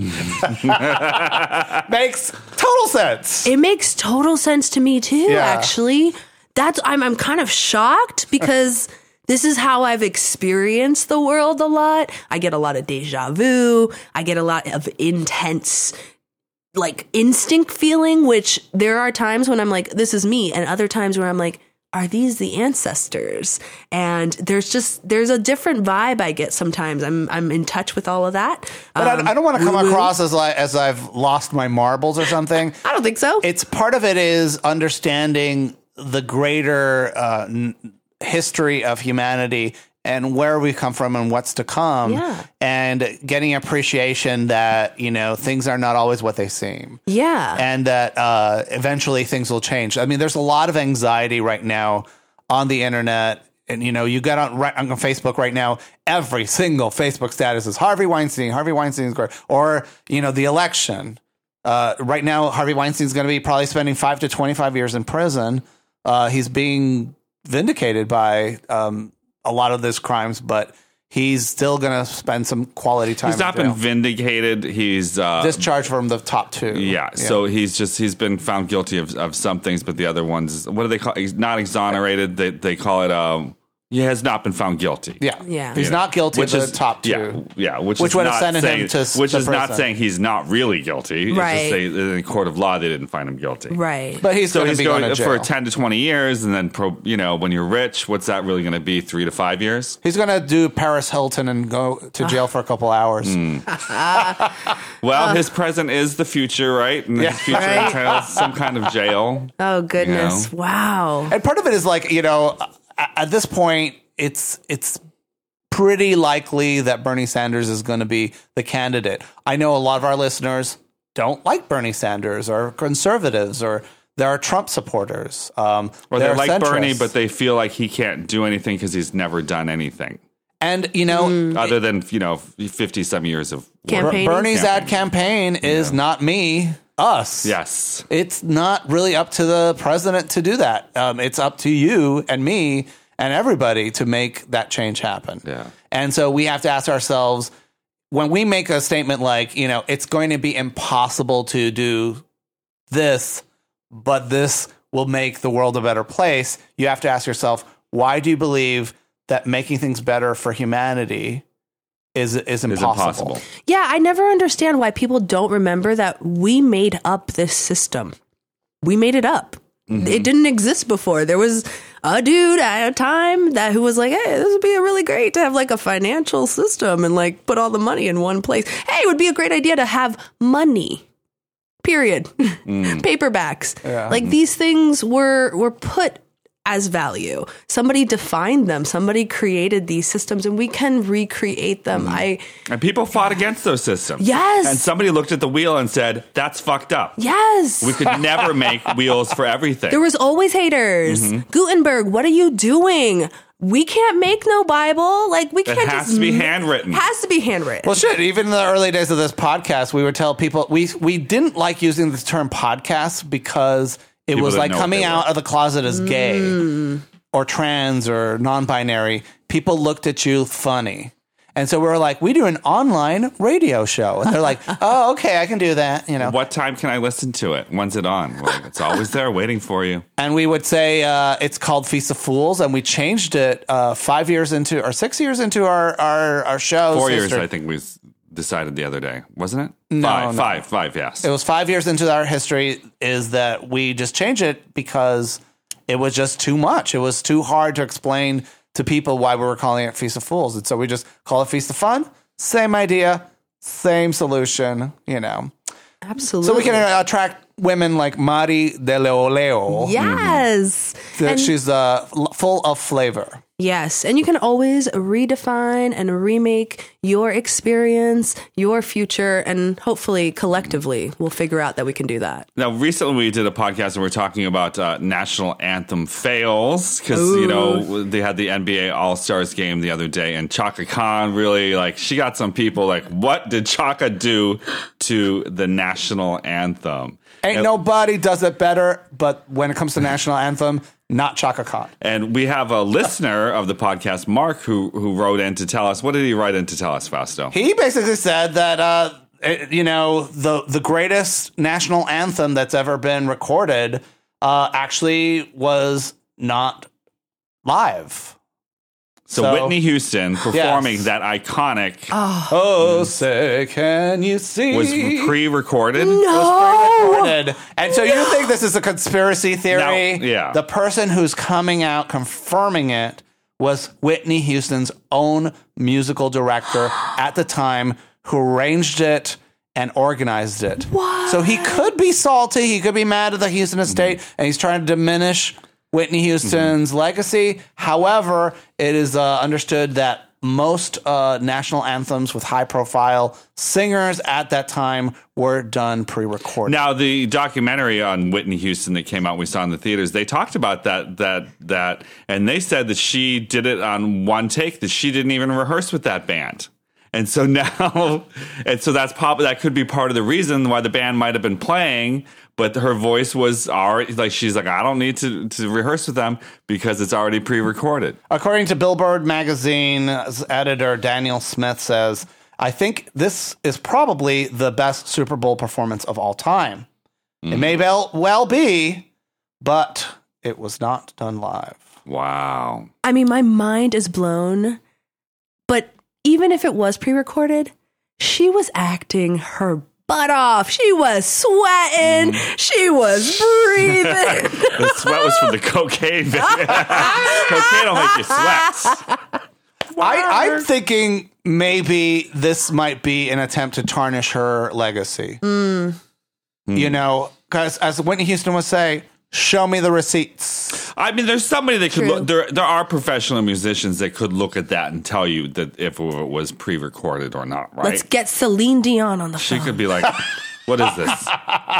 makes total sense. It makes total sense to me too. Yeah. Actually, that's I'm I'm kind of shocked because this is how I've experienced the world a lot. I get a lot of deja vu. I get a lot of intense, like instinct feeling. Which there are times when I'm like, "This is me," and other times where I'm like, "Are these the ancestors?" And there's just there's a different vibe I get sometimes. I'm I'm in touch with all of that. But Um, I, I don't want to come woo-woo. across as like as I've lost my marbles or something. I don't think so. It's part of it is understanding the greater uh, n- history of humanity and where we come from and what's to come, Yeah. and getting appreciation that, you know, things are not always what they seem, yeah. and that uh, eventually things will change. I mean, there's a lot of anxiety right now on the internet. And, you know, you get on, right, on Facebook right now, every single Facebook status is Harvey Weinstein, Harvey Weinstein is great. Or, you know, the election. Uh, right now, Harvey Weinstein's going to be probably spending five to twenty-five years in prison. Uh, he's being vindicated by um, a lot of these crimes, but he's still going to spend some quality time. He's not in been jail. vindicated. He's uh, discharged from the top two. Yeah, so he's just he's been found guilty of, of some things, but the other ones, what do they call? He's not exonerated. They they call it. Um, he has not been found guilty. Yeah, Yeah. He's You know, not guilty of the top two. Yeah, yeah, which, Which is would have not sent him saying, to s- which to is not prison. saying he's not really guilty. It's Right. just they, in the court of law, they didn't find him guilty. Right. But he's So going to he's be going, going to jail. for ten to twenty years, and then pro, you know when you're rich, what's that really going to be? Three to five years? He's going to do Paris Hilton and go to jail for a couple hours. Hmm. Well, his present is the future, right? And Yeah. his future Right. entails some kind of jail. Oh goodness! You Wow. And part of it is like, you know, a- at this point, it's it's pretty likely that Bernie Sanders is going to be the candidate. I know a lot of our listeners don't like Bernie Sanders or conservatives, or there are Trump supporters. Um, Or they there are like Bernie, centrists. but they feel like he can't do anything because he's never done anything. And, you know, Mm. Other than, you know, fifty some years of work. Campaigning. Bernie's ad campaign is not me, us. Yes. It's not really up to the president to do that. Um, it's up to you and me and everybody to make that change happen. Yeah. And so we have to ask ourselves, when we make a statement like, you know, it's going to be impossible to do this, but this will make the world a better place, you have to ask yourself, why do you believe that making things better for humanity is is impossible? Is impossible. Yeah, I never understand why people don't remember that we made up this system. We made it up. Mm-hmm. It didn't exist before. There was a dude at a time that who was like, hey, this would be really great to have like a financial system and like put all the money in one place. Hey, it would be a great idea to have money. Period. Mm. Paperbacks. Yeah. Like these things were were put as value. Somebody defined them. Somebody created these systems, and we can recreate them. Mm. I and people fought against those systems. Yes. And somebody looked at the wheel and said, "That's fucked up." Yes. We could never make wheels for everything. There was always haters. Mm-hmm. Gutenberg, what are you doing? We can't make no Bible. Like we can't. It has just to be ma- handwritten. Has to be handwritten. Well, shit. Even in the early days of this podcast, we would tell people we we didn't like using the term podcast because it people was like coming out of the closet as gay mm. or trans or non-binary. People looked at you funny. And so we were like, we do an online radio show. And they're like, oh, okay, I can do that. You know, what time can I listen to it? When's it on? Well, it's always there waiting for you. And we would say uh, it's called Feast of Fools. And we changed it uh, five years into or six years into our, our, our show. Four years, I think we decided the other day, wasn't it? No, five, no. five, five, yes. It was five years into our history is that we just changed it because it was just too much. It was too hard to explain to people why we were calling it Feast of Fools. And so we just call it Feast of Fun. Same idea, same solution, you know. Absolutely. So we can attract women like Mari de Leoleo. Yes. Mm-hmm. She's uh, full of flavor. Yes. And you can always redefine and remake your experience, your future, and hopefully collectively we'll figure out that we can do that. Now, recently we did a podcast and we we're talking about uh, national anthem fails because, you know, they had the N B A All-Stars game the other day and Chaka Khan really, like, she got some people like, what did Chaka do to the national anthem? Ain't and, nobody does it better, but when it comes to national anthem, not Chaka Khan. And we have a listener of the podcast, Mark, who who wrote in to tell us. What did he write in to tell us, Fausto? He basically said that, uh, it, you know, the, the greatest national anthem that's ever been recorded uh, actually was not live. So, so Whitney Houston performing yes. that iconic Oh, oh say can you see was pre-recorded? No. Was pre-recorded. And so no. you think this is a conspiracy theory? No. Yeah. The person who's coming out confirming it was Whitney Houston's own musical director at the time who arranged it and organized it. What? So he could be salty, he could be mad at the Houston estate, mm-hmm. and he's trying to diminish Whitney Houston's mm-hmm. legacy. However, it is uh, understood that most uh, national anthems with high-profile singers at that time were done pre-recorded. Now, the documentary on Whitney Houston that came out, we saw in the theaters, they talked about that, that, that, and they said that she did it on one take, that she didn't even rehearse with that band. And so now, and so that's pop, that could be part of the reason why the band might have been playing, but her voice was already, like, she's like, I don't need to, to rehearse with them because it's already pre-recorded. According to Billboard magazine's editor, Daniel Smith says, I think this is probably the best Super Bowl performance of all time. Mm. It may well, well be, but it was not done live. Wow. I mean, my mind is blown, but even if it was pre-recorded, she was acting her butt off. She was sweating. Mm. She was breathing. The sweat was from the cocaine. Cocaine will make you sweat. I, I'm thinking maybe this might be an attempt to tarnish her legacy. Mm. You know, because as Whitney Houston would say, show me the receipts. I mean, there's somebody that could True. look. There, there are professional musicians that could look at that and tell you that if it was pre-recorded or not. Right? Let's get Celine Dion on the she phone. She could be like, "What is this?"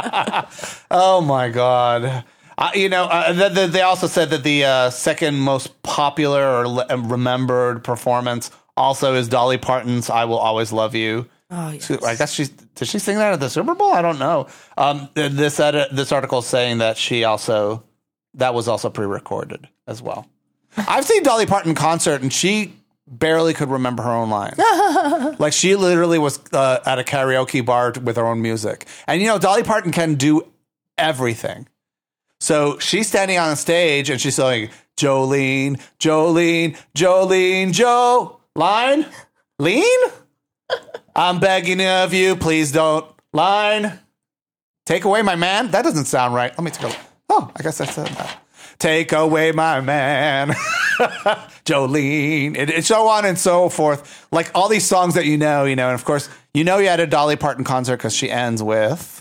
Oh my god! Uh, you know, uh, the, the, they also said that the uh, second most popular or le- remembered performance also is Dolly Parton's "I Will Always Love You." Oh, yes. I guess she's did she sing that at the Super Bowl? I don't know. Um, this edit, this article is saying that she also that was also pre-recorded as well. I've seen Dolly Parton concert and she barely could remember her own lines. Like she literally was uh, at a karaoke bar with her own music. And you know, Dolly Parton can do everything. So she's standing on stage and she's saying, Jolene, Jolene, Jolene, Joe, line, lean? I'm begging of you, please don't line. Take away my man? That doesn't sound right. Let me take a look. Oh, I guess I said that. Take away my man. Jolene. And, and so on and so forth. Like all these songs that you know, you know, and of course, you know you had a Dolly Parton concert because she ends with...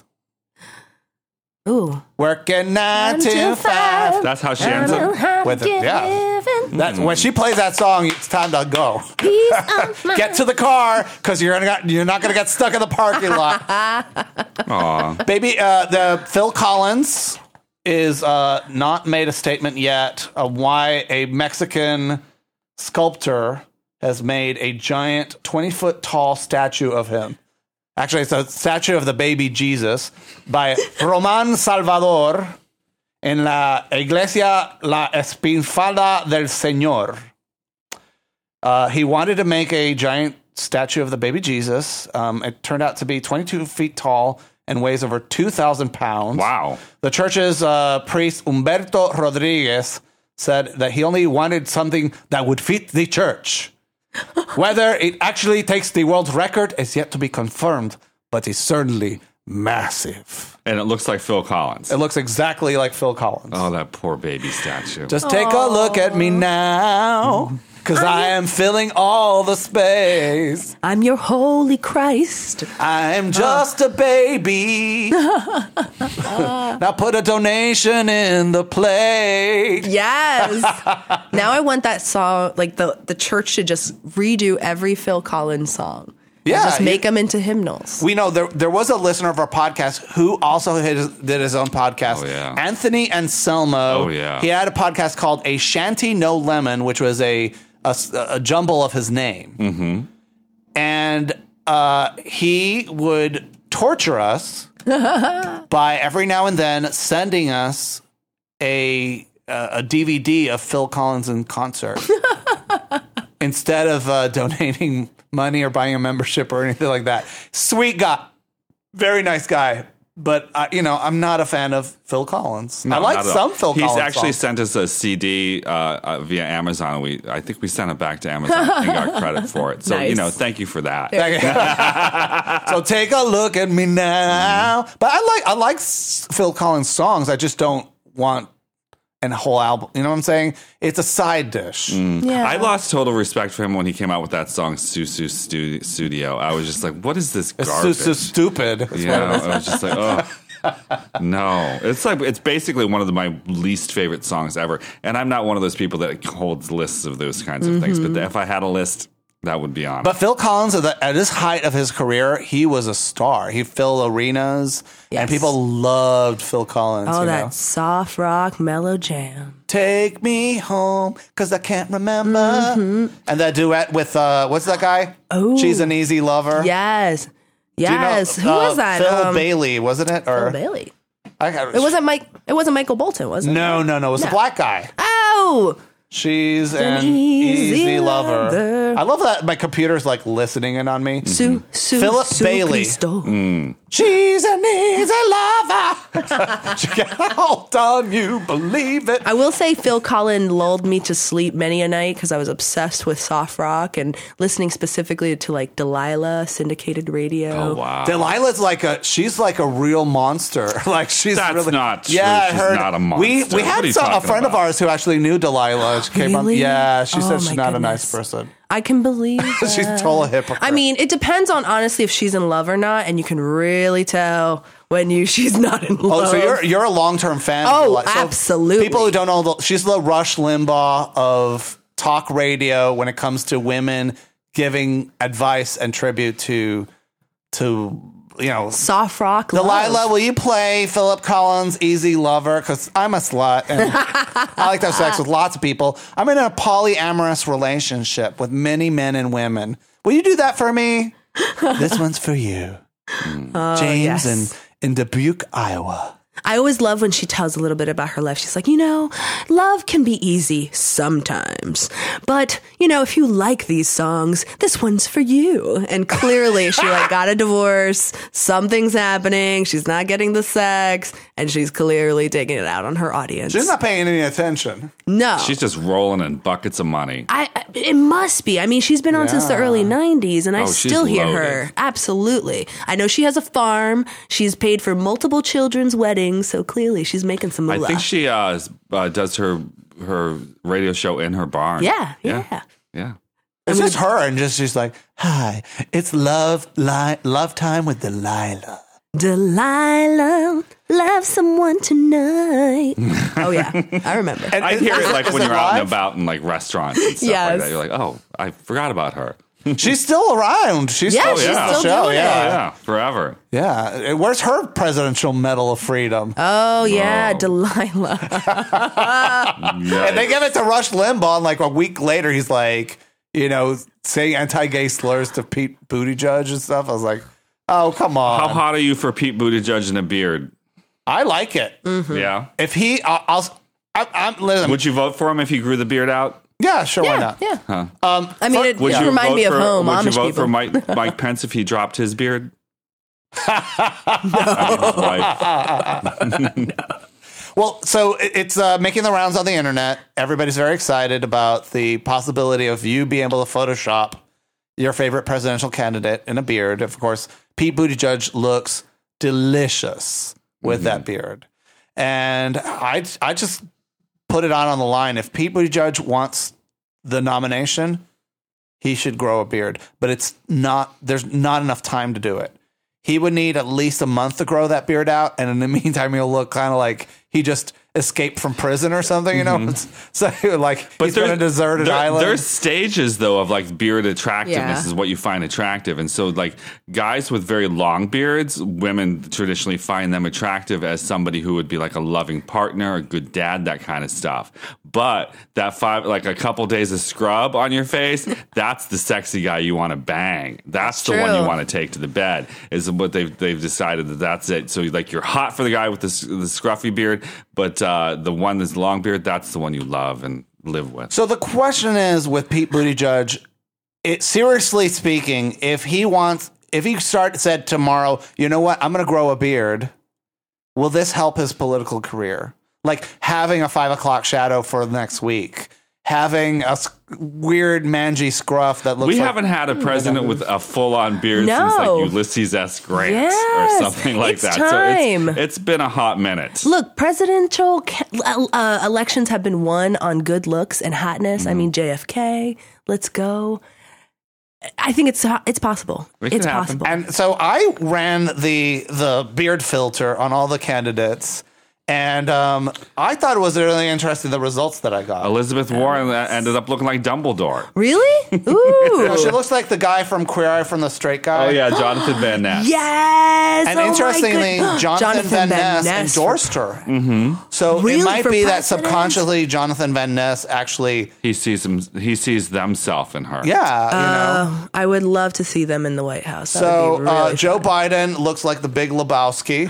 Ooh. Working nine to five. That's how she ends up with it. Yeah. That's when she plays that song, it's time to go. Get to the car because you're gonna you're not gonna get stuck in the parking lot. Aw. Baby, uh, the Phil Collins is uh, not made a statement yet of why a Mexican sculptor has made a giant twenty foot tall statue of him. Actually, it's a statue of the baby Jesus by Román Salvador en la Iglesia La Espinfalda del Señor. Uh, he wanted to make a giant statue of the baby Jesus. Um, it turned out to be twenty-two feet tall and weighs over two thousand pounds. Wow. The church's uh, priest, Humberto Rodriguez, said that he only wanted something that would fit the church. Whether it actually takes the world record is yet to be confirmed, but it's certainly massive. And it looks like Phil Collins. It looks exactly like Phil Collins. Oh, that poor baby statue. Just take a look at me now, because I am filling all the space. I'm your holy Christ. I'm just a baby. Now put a donation in the plate. Yes. Now I want that song, like the, the church should just redo every Phil Collins song. Yeah, Just make he- them into hymnals. We know there there was a listener of our podcast who also his, did his own podcast. Oh, yeah. Anthony Anselmo. Oh, yeah. He had a podcast called A Shanty No Lemon, which was a a, a jumble of his name. Mm-hmm. And uh, he would torture us by every now and then sending us a a D V D of Phil Collins in concert instead of uh, donating money or buying a membership or anything like that. Sweet guy. Very nice guy. But, uh, you know, I'm not a fan of Phil Collins. No, I like not at some all. Phil He's Collins actually songs. sent us a C D uh, uh, via Amazon. We I think we sent it back to Amazon and got credit for it. So, Nice. you know, thank you for that. So take a look at me now. But I like I like s- Phil Collins songs. I just don't want a whole album. You know what I'm saying? It's a side dish. Yeah. I lost total respect for him when he came out with that song Susu Stu- Studio. I was just like, what is this It's so, garbage? so stupid. It's You what know, it is. I was just like, oh. No, it's like it's basically one of the, my least favorite songs ever, and I'm not one of those people that holds lists of those kinds of things. But if I had a list, that would be on. But Phil Collins, at, the, at his height of his career, he was a star. He filled arenas, Yes. and people loved Phil Collins. Oh, you that know? soft rock mellow jam. Take me home, because I can't remember. Mm-hmm. And that duet with, uh, what's that guy? Oh. She's an Easy Lover. Yes. Do you know, Yes. Who uh, was that? Phil Um, Bailey, wasn't it? Or Phil Bailey. I got It wasn't Mike. It wasn't Michael Bolton, was it? No, no, no. It was the No. black guy. Oh. She's an, An easy, easy lover. lover. I love that my computer's like listening in on me. Sue, Sue, Philip Sue Bailey. Cristo. She's an easy lover. She got hold on you, believe it. I will say Phil Collins lulled me to sleep many a night because I was obsessed with soft rock and listening specifically to like Delilah syndicated radio. oh wow, Delilah's like a she's like a real monster. Like she's That's really, not true. Yeah, I She's heard not a We monster. we What had are you some, a talking friend of about? ours who actually knew Delilah. She came Really? up. Yeah, she Oh, said she's my not a goodness. nice person. I can believe She's that. total hypocrite. I mean, it depends on honestly if she's in love or not, and you can really tell when you she's not in love. Oh, so you're you're a long term fan? Oh, of Delilah. So absolutely. People who don't know, the, she's the Rush Limbaugh of talk radio when it comes to women giving advice and tribute to to you know, soft rock. Delilah, love. will you play Philip Collins' Easy Lover? Because I'm a slut and I like to have sex with lots of people. I'm in a polyamorous relationship with many men and women. Will you do that for me? This one's for you. Oh, James yes. in, in Dubuque, Iowa. I always love when she tells a little bit about her life. She's like, you know, love can be easy sometimes. But, you know, if you like these songs, this one's for you. And clearly she like got a divorce. Something's happening. She's not getting the sex. And she's clearly taking it out on her audience. She's not paying any attention. No. She's just rolling in buckets of money. I, I it must be. I mean, she's been on Yeah. since the early nineties, and I Oh, she's still hear loaded. her. Absolutely. I know she has a farm. She's paid for multiple children's weddings, so clearly she's making some moolah. I think she uh, uh, does her her radio show in her barn. Yeah, yeah. yeah, yeah. It's just her and just she's like, hi, it's love li- love time with Delilah. Delilah, love someone tonight. Oh, yeah. I remember. And- I hear it like Is when it you're out and live? about in like restaurants and stuff Yes. like that. You're like, oh, I forgot about her. She's still around. She's Yeah, still she's in the still show. doing it. Oh, yeah. yeah, forever. Yeah. Where's her Presidential Medal of Freedom? Oh, yeah, Whoa. Delilah. Yeah. And they give it to Rush Limbaugh, and like a week later, he's like, you know, saying anti-gay slurs to Pete Buttigieg and stuff. I was like, oh, come on. How hot are you for Pete Buttigieg in a beard? I like it. Yeah. If he, I'll, I'll I, I'm, listen, Would you vote for him if he grew the beard out? yeah, sure, why Yeah, not? yeah. Um, I mean, it Would yeah. you remind vote me of for, home, Would Amish you vote people. for Mike, Mike Pence if he dropped his beard? no. Well, so it- it's uh, making the rounds on the internet. Everybody's very excited about the possibility of you being able to Photoshop your favorite presidential candidate in a beard. Of course, Pete Buttigieg looks delicious with that beard. And I, I just put it on on the line. If Pete Buttigieg wants the nomination, he should grow a beard. But it's not, there's not enough time to do it. He would need at least a month to grow that beard out. And in the meantime, he'll look kind of like he just escaped from prison or something, you know? Mm-hmm. So like he's there's- been a deserted there- island. There's stages though of like beard attractiveness Yeah. is what you find attractive, and so like guys with very long beards, women traditionally find them attractive as somebody who would be like a loving partner, a good dad, that kind of stuff. But that five like a couple days of scrub on your face, that's the sexy guy you want to bang. That's, the one true. you want to take to the bed. Is what they've they've decided that that's it. So like you're hot for the guy with the s- the scruffy beard, but uh, the one that's long beard, that's the one you love and live with. So the question is with Pete Buttigieg, it seriously speaking, if he wants, if he start said tomorrow, you know what, I'm going to grow a beard, will this help his political career? Like having a five o'clock shadow for the next week, having a s- weird mangy scruff that looks We like, haven't had a president with a full-on beard No. since like Ulysses S. Grant Yes, or something like it's that. time. So it's, it's been a hot minute. Look, presidential ca- uh, elections have been won on good looks and hotness. Mm-hmm. I mean, J F K, let's go. I think it's it's possible. It could It's happen. possible. And so I ran the the beard filter on all the candidates, and um, I thought it was really interesting the results that I got. Elizabeth Warren ended up looking like Dumbledore. Really? You know, Ooh. she looks like the guy from Queer Eye from the Straight Guy. Oh yeah, Jonathan Van Ness. Yes. And Oh my interestingly, good- Jonathan, Van Ness, Ness endorsed her. Mm-hmm. So Really? it might For be that president? subconsciously Jonathan Van Ness actually, He sees him. He sees themself in her. yeah, you know. Uh, I would love to see them in the White House. That So would be really uh, Joe fun. Biden looks like the Big Lebowski,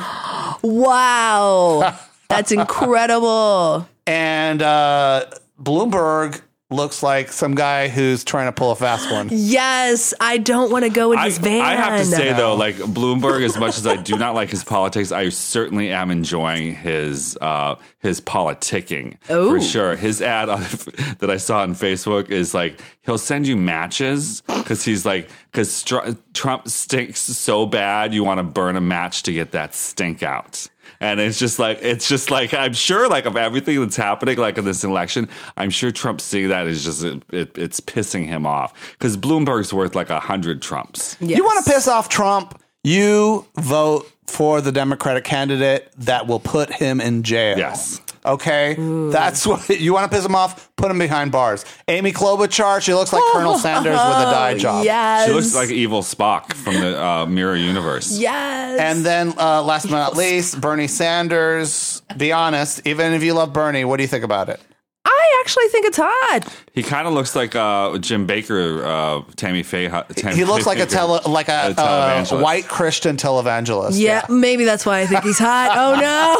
Wow. That's incredible. and uh, Bloomberg looks like some guy who's trying to pull a fast one. Yes, I don't want to go in I, his van. I have to say though, like Bloomberg, as much as I do not like his politics, I certainly am enjoying his uh, his politicking Oh. for sure. His ad on, that I saw on Facebook is like he'll send you matches because he's like because Str- Trump stinks so bad you want to burn a match to get that stink out. And it's just like, it's just like, I'm sure like of everything that's happening, like in this election, I'm sure Trump seeing that is just, it, it, it's pissing him off because Bloomberg's worth like a hundred Trumps. Yes. You want to piss off Trump? You vote for the Democratic candidate that will put him in jail. Yes. Okay, that's what you want to piss him off. Put him behind bars. Amy Klobuchar, she looks like Colonel Sanders with a dye job. Yes. She looks like evil Spock from the uh, Mirror Universe. Yes. And then, uh, last but not least, Bernie Sanders. Be honest, even if you love Bernie, what do you think about it? I actually think it's hot. He kind of looks like uh, Jim Baker, uh, Tammy Faye. Tammy He looks Faye like a tele, like a, a uh, televangelist. white Christian televangelist. Yeah, maybe that's why I think he's hot. Oh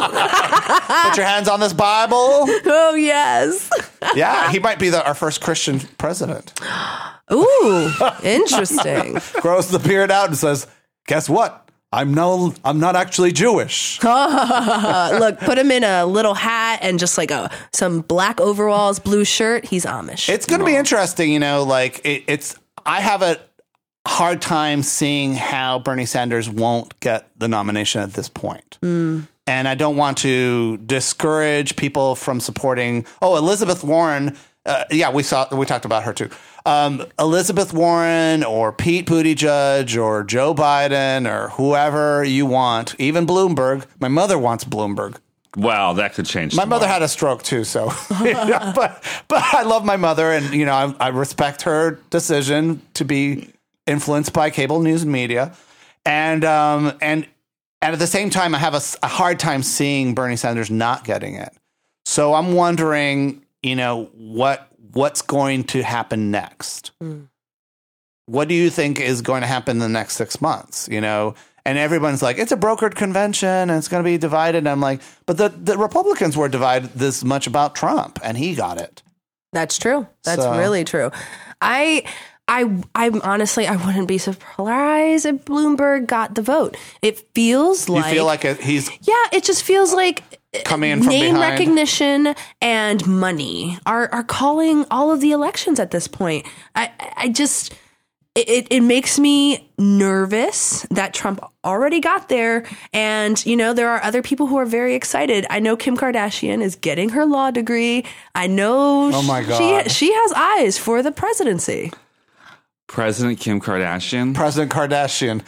no. Put your hands on this Bible. Oh yes. Yeah, he might be the, our first Christian president. Ooh, interesting. Grows the beard out and says, "Guess what? I'm no, I'm not actually Jewish." Uh, look, put him in a little hat and just like a some black overalls, blue shirt. He's Amish. It's going to be interesting, you know. Like it, it's, I have a hard time seeing how Bernie Sanders won't get the nomination at this point. Mm. And I don't want to discourage people from supporting. Oh, Elizabeth Warren. Uh, yeah, we saw we talked about her too. Um, Elizabeth Warren or Pete Buttigieg or Joe Biden or whoever you want, even Bloomberg. My mother wants Bloomberg. Wow, that could change. My tomorrow. mother had a stroke too, so but but I love my mother, and you know I, I respect her decision to be influenced by cable news and media, and um and and at the same time I have a, a hard time seeing Bernie Sanders not getting it. So I'm wondering, you know, what what's going to happen next? Mm. What do you think is going to happen in the next six months? You know. And everyone's like, it's a brokered convention and it's going to be divided. And I'm like, but the, the Republicans were divided this much about Trump and he got it. That's true. That's So- really true. I, I, I'm honestly, I wouldn't be surprised if Bloomberg got the vote. It feels You like, feel like it, he's yeah, it just feels like coming in from name behind. recognition and money are, are calling all of the elections at this point. I, I just, it, it makes me nervous that Trump already got there. And, you know, there are other people who are very excited. I know Kim Kardashian is getting her law degree. I know Oh my God. she she has eyes for the presidency. President Kim Kardashian. President Kardashian.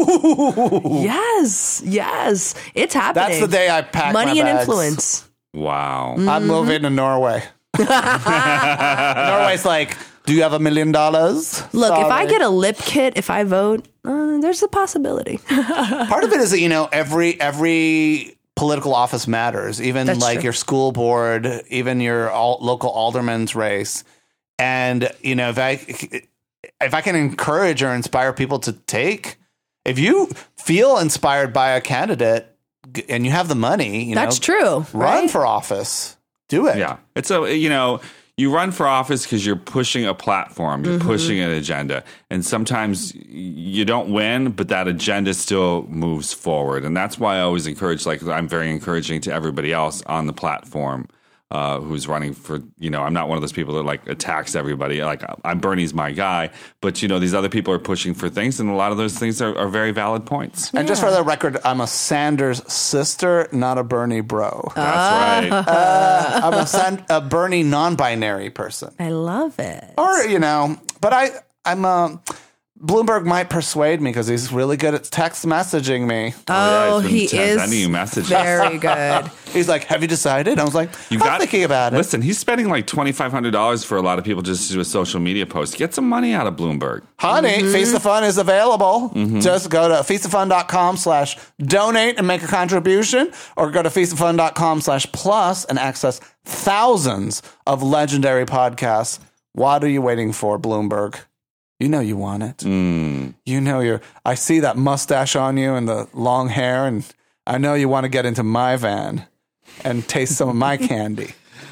Yes, yes. It's happening. That's the day I pack Money my and bags. influence. Wow. Mm. I'm moving to Norway. Norway's like, do you have a million dollars? Look, if I Sorry. get a lip kit, if I vote, uh, there's a possibility. Part of it is that, you know, every every political office matters, even That's like true. your school board, even your al- local alderman's race. And, you know, if I if I can encourage or inspire people to take, if you feel inspired by a candidate g- and you have the money, you That's know, true. run right? for office. Do it. Yeah. It's a, you know, you run for office because you're pushing a platform, you're Mm-hmm. pushing an agenda. And sometimes you don't win, but that agenda still moves forward. And that's why I always encourage, like, I'm very encouraging to everybody else on the platform uh, who's running for, you know, I'm not one of those people that like attacks everybody. Like, I'm Bernie's my guy. But, you know, these other people are pushing for things. And a lot of those things are, are very valid points. And just for the record, I'm a Sanders sister, not a Bernie bro. That's right. Uh, I'm a, San- a Bernie non-binary person. I love it. Or, you know, but I, I'm a, Bloomberg might persuade me because he's really good at text messaging me. Oh, he's been he sending you is messages. very good. He's like, have you decided? I was like, You I'm thinking about it. Listen, he's spending like twenty-five hundred dollars for a lot of people just to do a social media post. Get some money out of Bloomberg. Honey, Mm-hmm. Feast of Fun is available. Just go to feastoffun.com slash donate and make a contribution, or go to feastoffun.com slash plus and access thousands of legendary podcasts. What are you waiting for, Bloomberg? You know you want it. Mm. You know you're, I see that mustache on you and the long hair, and I know you want to get into my van and taste some of my candy.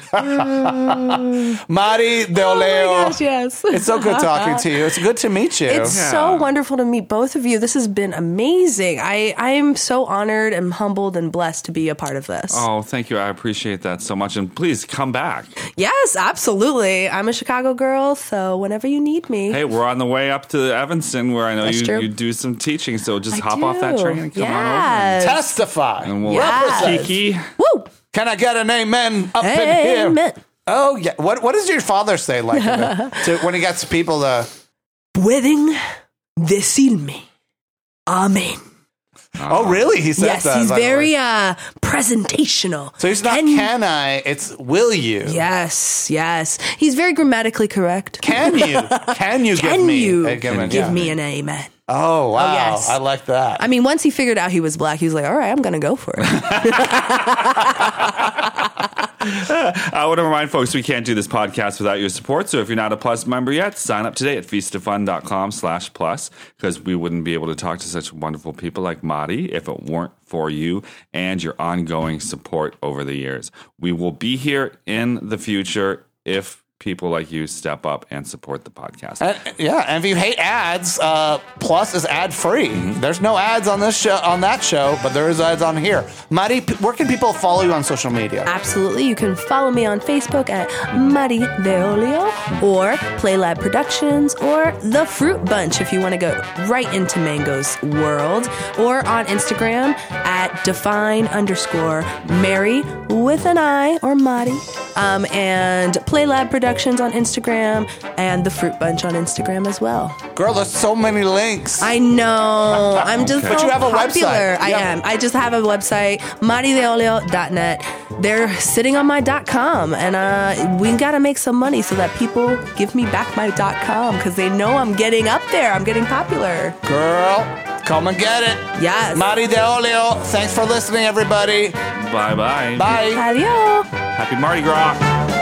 Mari De Oh my Leo. gosh, yes. It's so good talking to you. It's good to meet you. It's Yeah. so wonderful to meet both of you. This has been amazing. I, I am so honored and humbled and blessed to be a part of this. Oh, thank you. I appreciate that so much. And please come back. Yes, absolutely. I'm a Chicago girl, so whenever you need me. Hey, we're on the way up to Evanston where I know That's you, true. you do some teaching. So just I hop off that do. train and come Yes. Testify. on over. And we'll Yes. Kiki. Woo! Can I get an amen up in here? Amen. Oh, yeah. What What does your father say like to, to, when he gets people to... Pueden decirme. Amen. Oh, really? He says Yes, that. he's by the very way. uh, presentational. So he's not Can- can I, it's will you. Yes, yes. He's very grammatically correct. Can you? Can you give Can me you a given? give yeah. me an amen? Oh, wow. yes. I like that. I mean, once he figured out he was black, he was like, all right, I'm going to go for it. I want to remind folks we can't do this podcast without your support. So if you're not a Plus member yet, sign up today at feastofun.com slash plus because we wouldn't be able to talk to such wonderful people like Mari if it weren't for you and your ongoing support over the years. We will be here in the future if people like you step up and support the podcast. And, yeah, and if you hate ads, uh, Plus is ad free. Mm-hmm. There's no ads on this show, on that show, but there is ads on here. Mari, p- where can people follow you on social media? Absolutely. You can follow me on Facebook at Mari Deolio or Playlab Productions or The Fruit Bunch if you want to go right into Mango's world, or on Instagram at define underscore Mary with an I or Mari, um, and Playlab Productions on Instagram and The Fruit Bunch on Instagram as well. Girl, there's so many links. I know. I'm just But so you have a popular. website. I You have- am. I just have a website, marideolio dot net. They're sitting on my .com, and uh, we got to make some money so that people give me back my .com because they know I'm getting up there. I'm getting popular. Girl, come and get it. Yes. Mari de Olio, thanks for listening, everybody. Bye-bye. Bye. Adios. Happy Mardi Gras.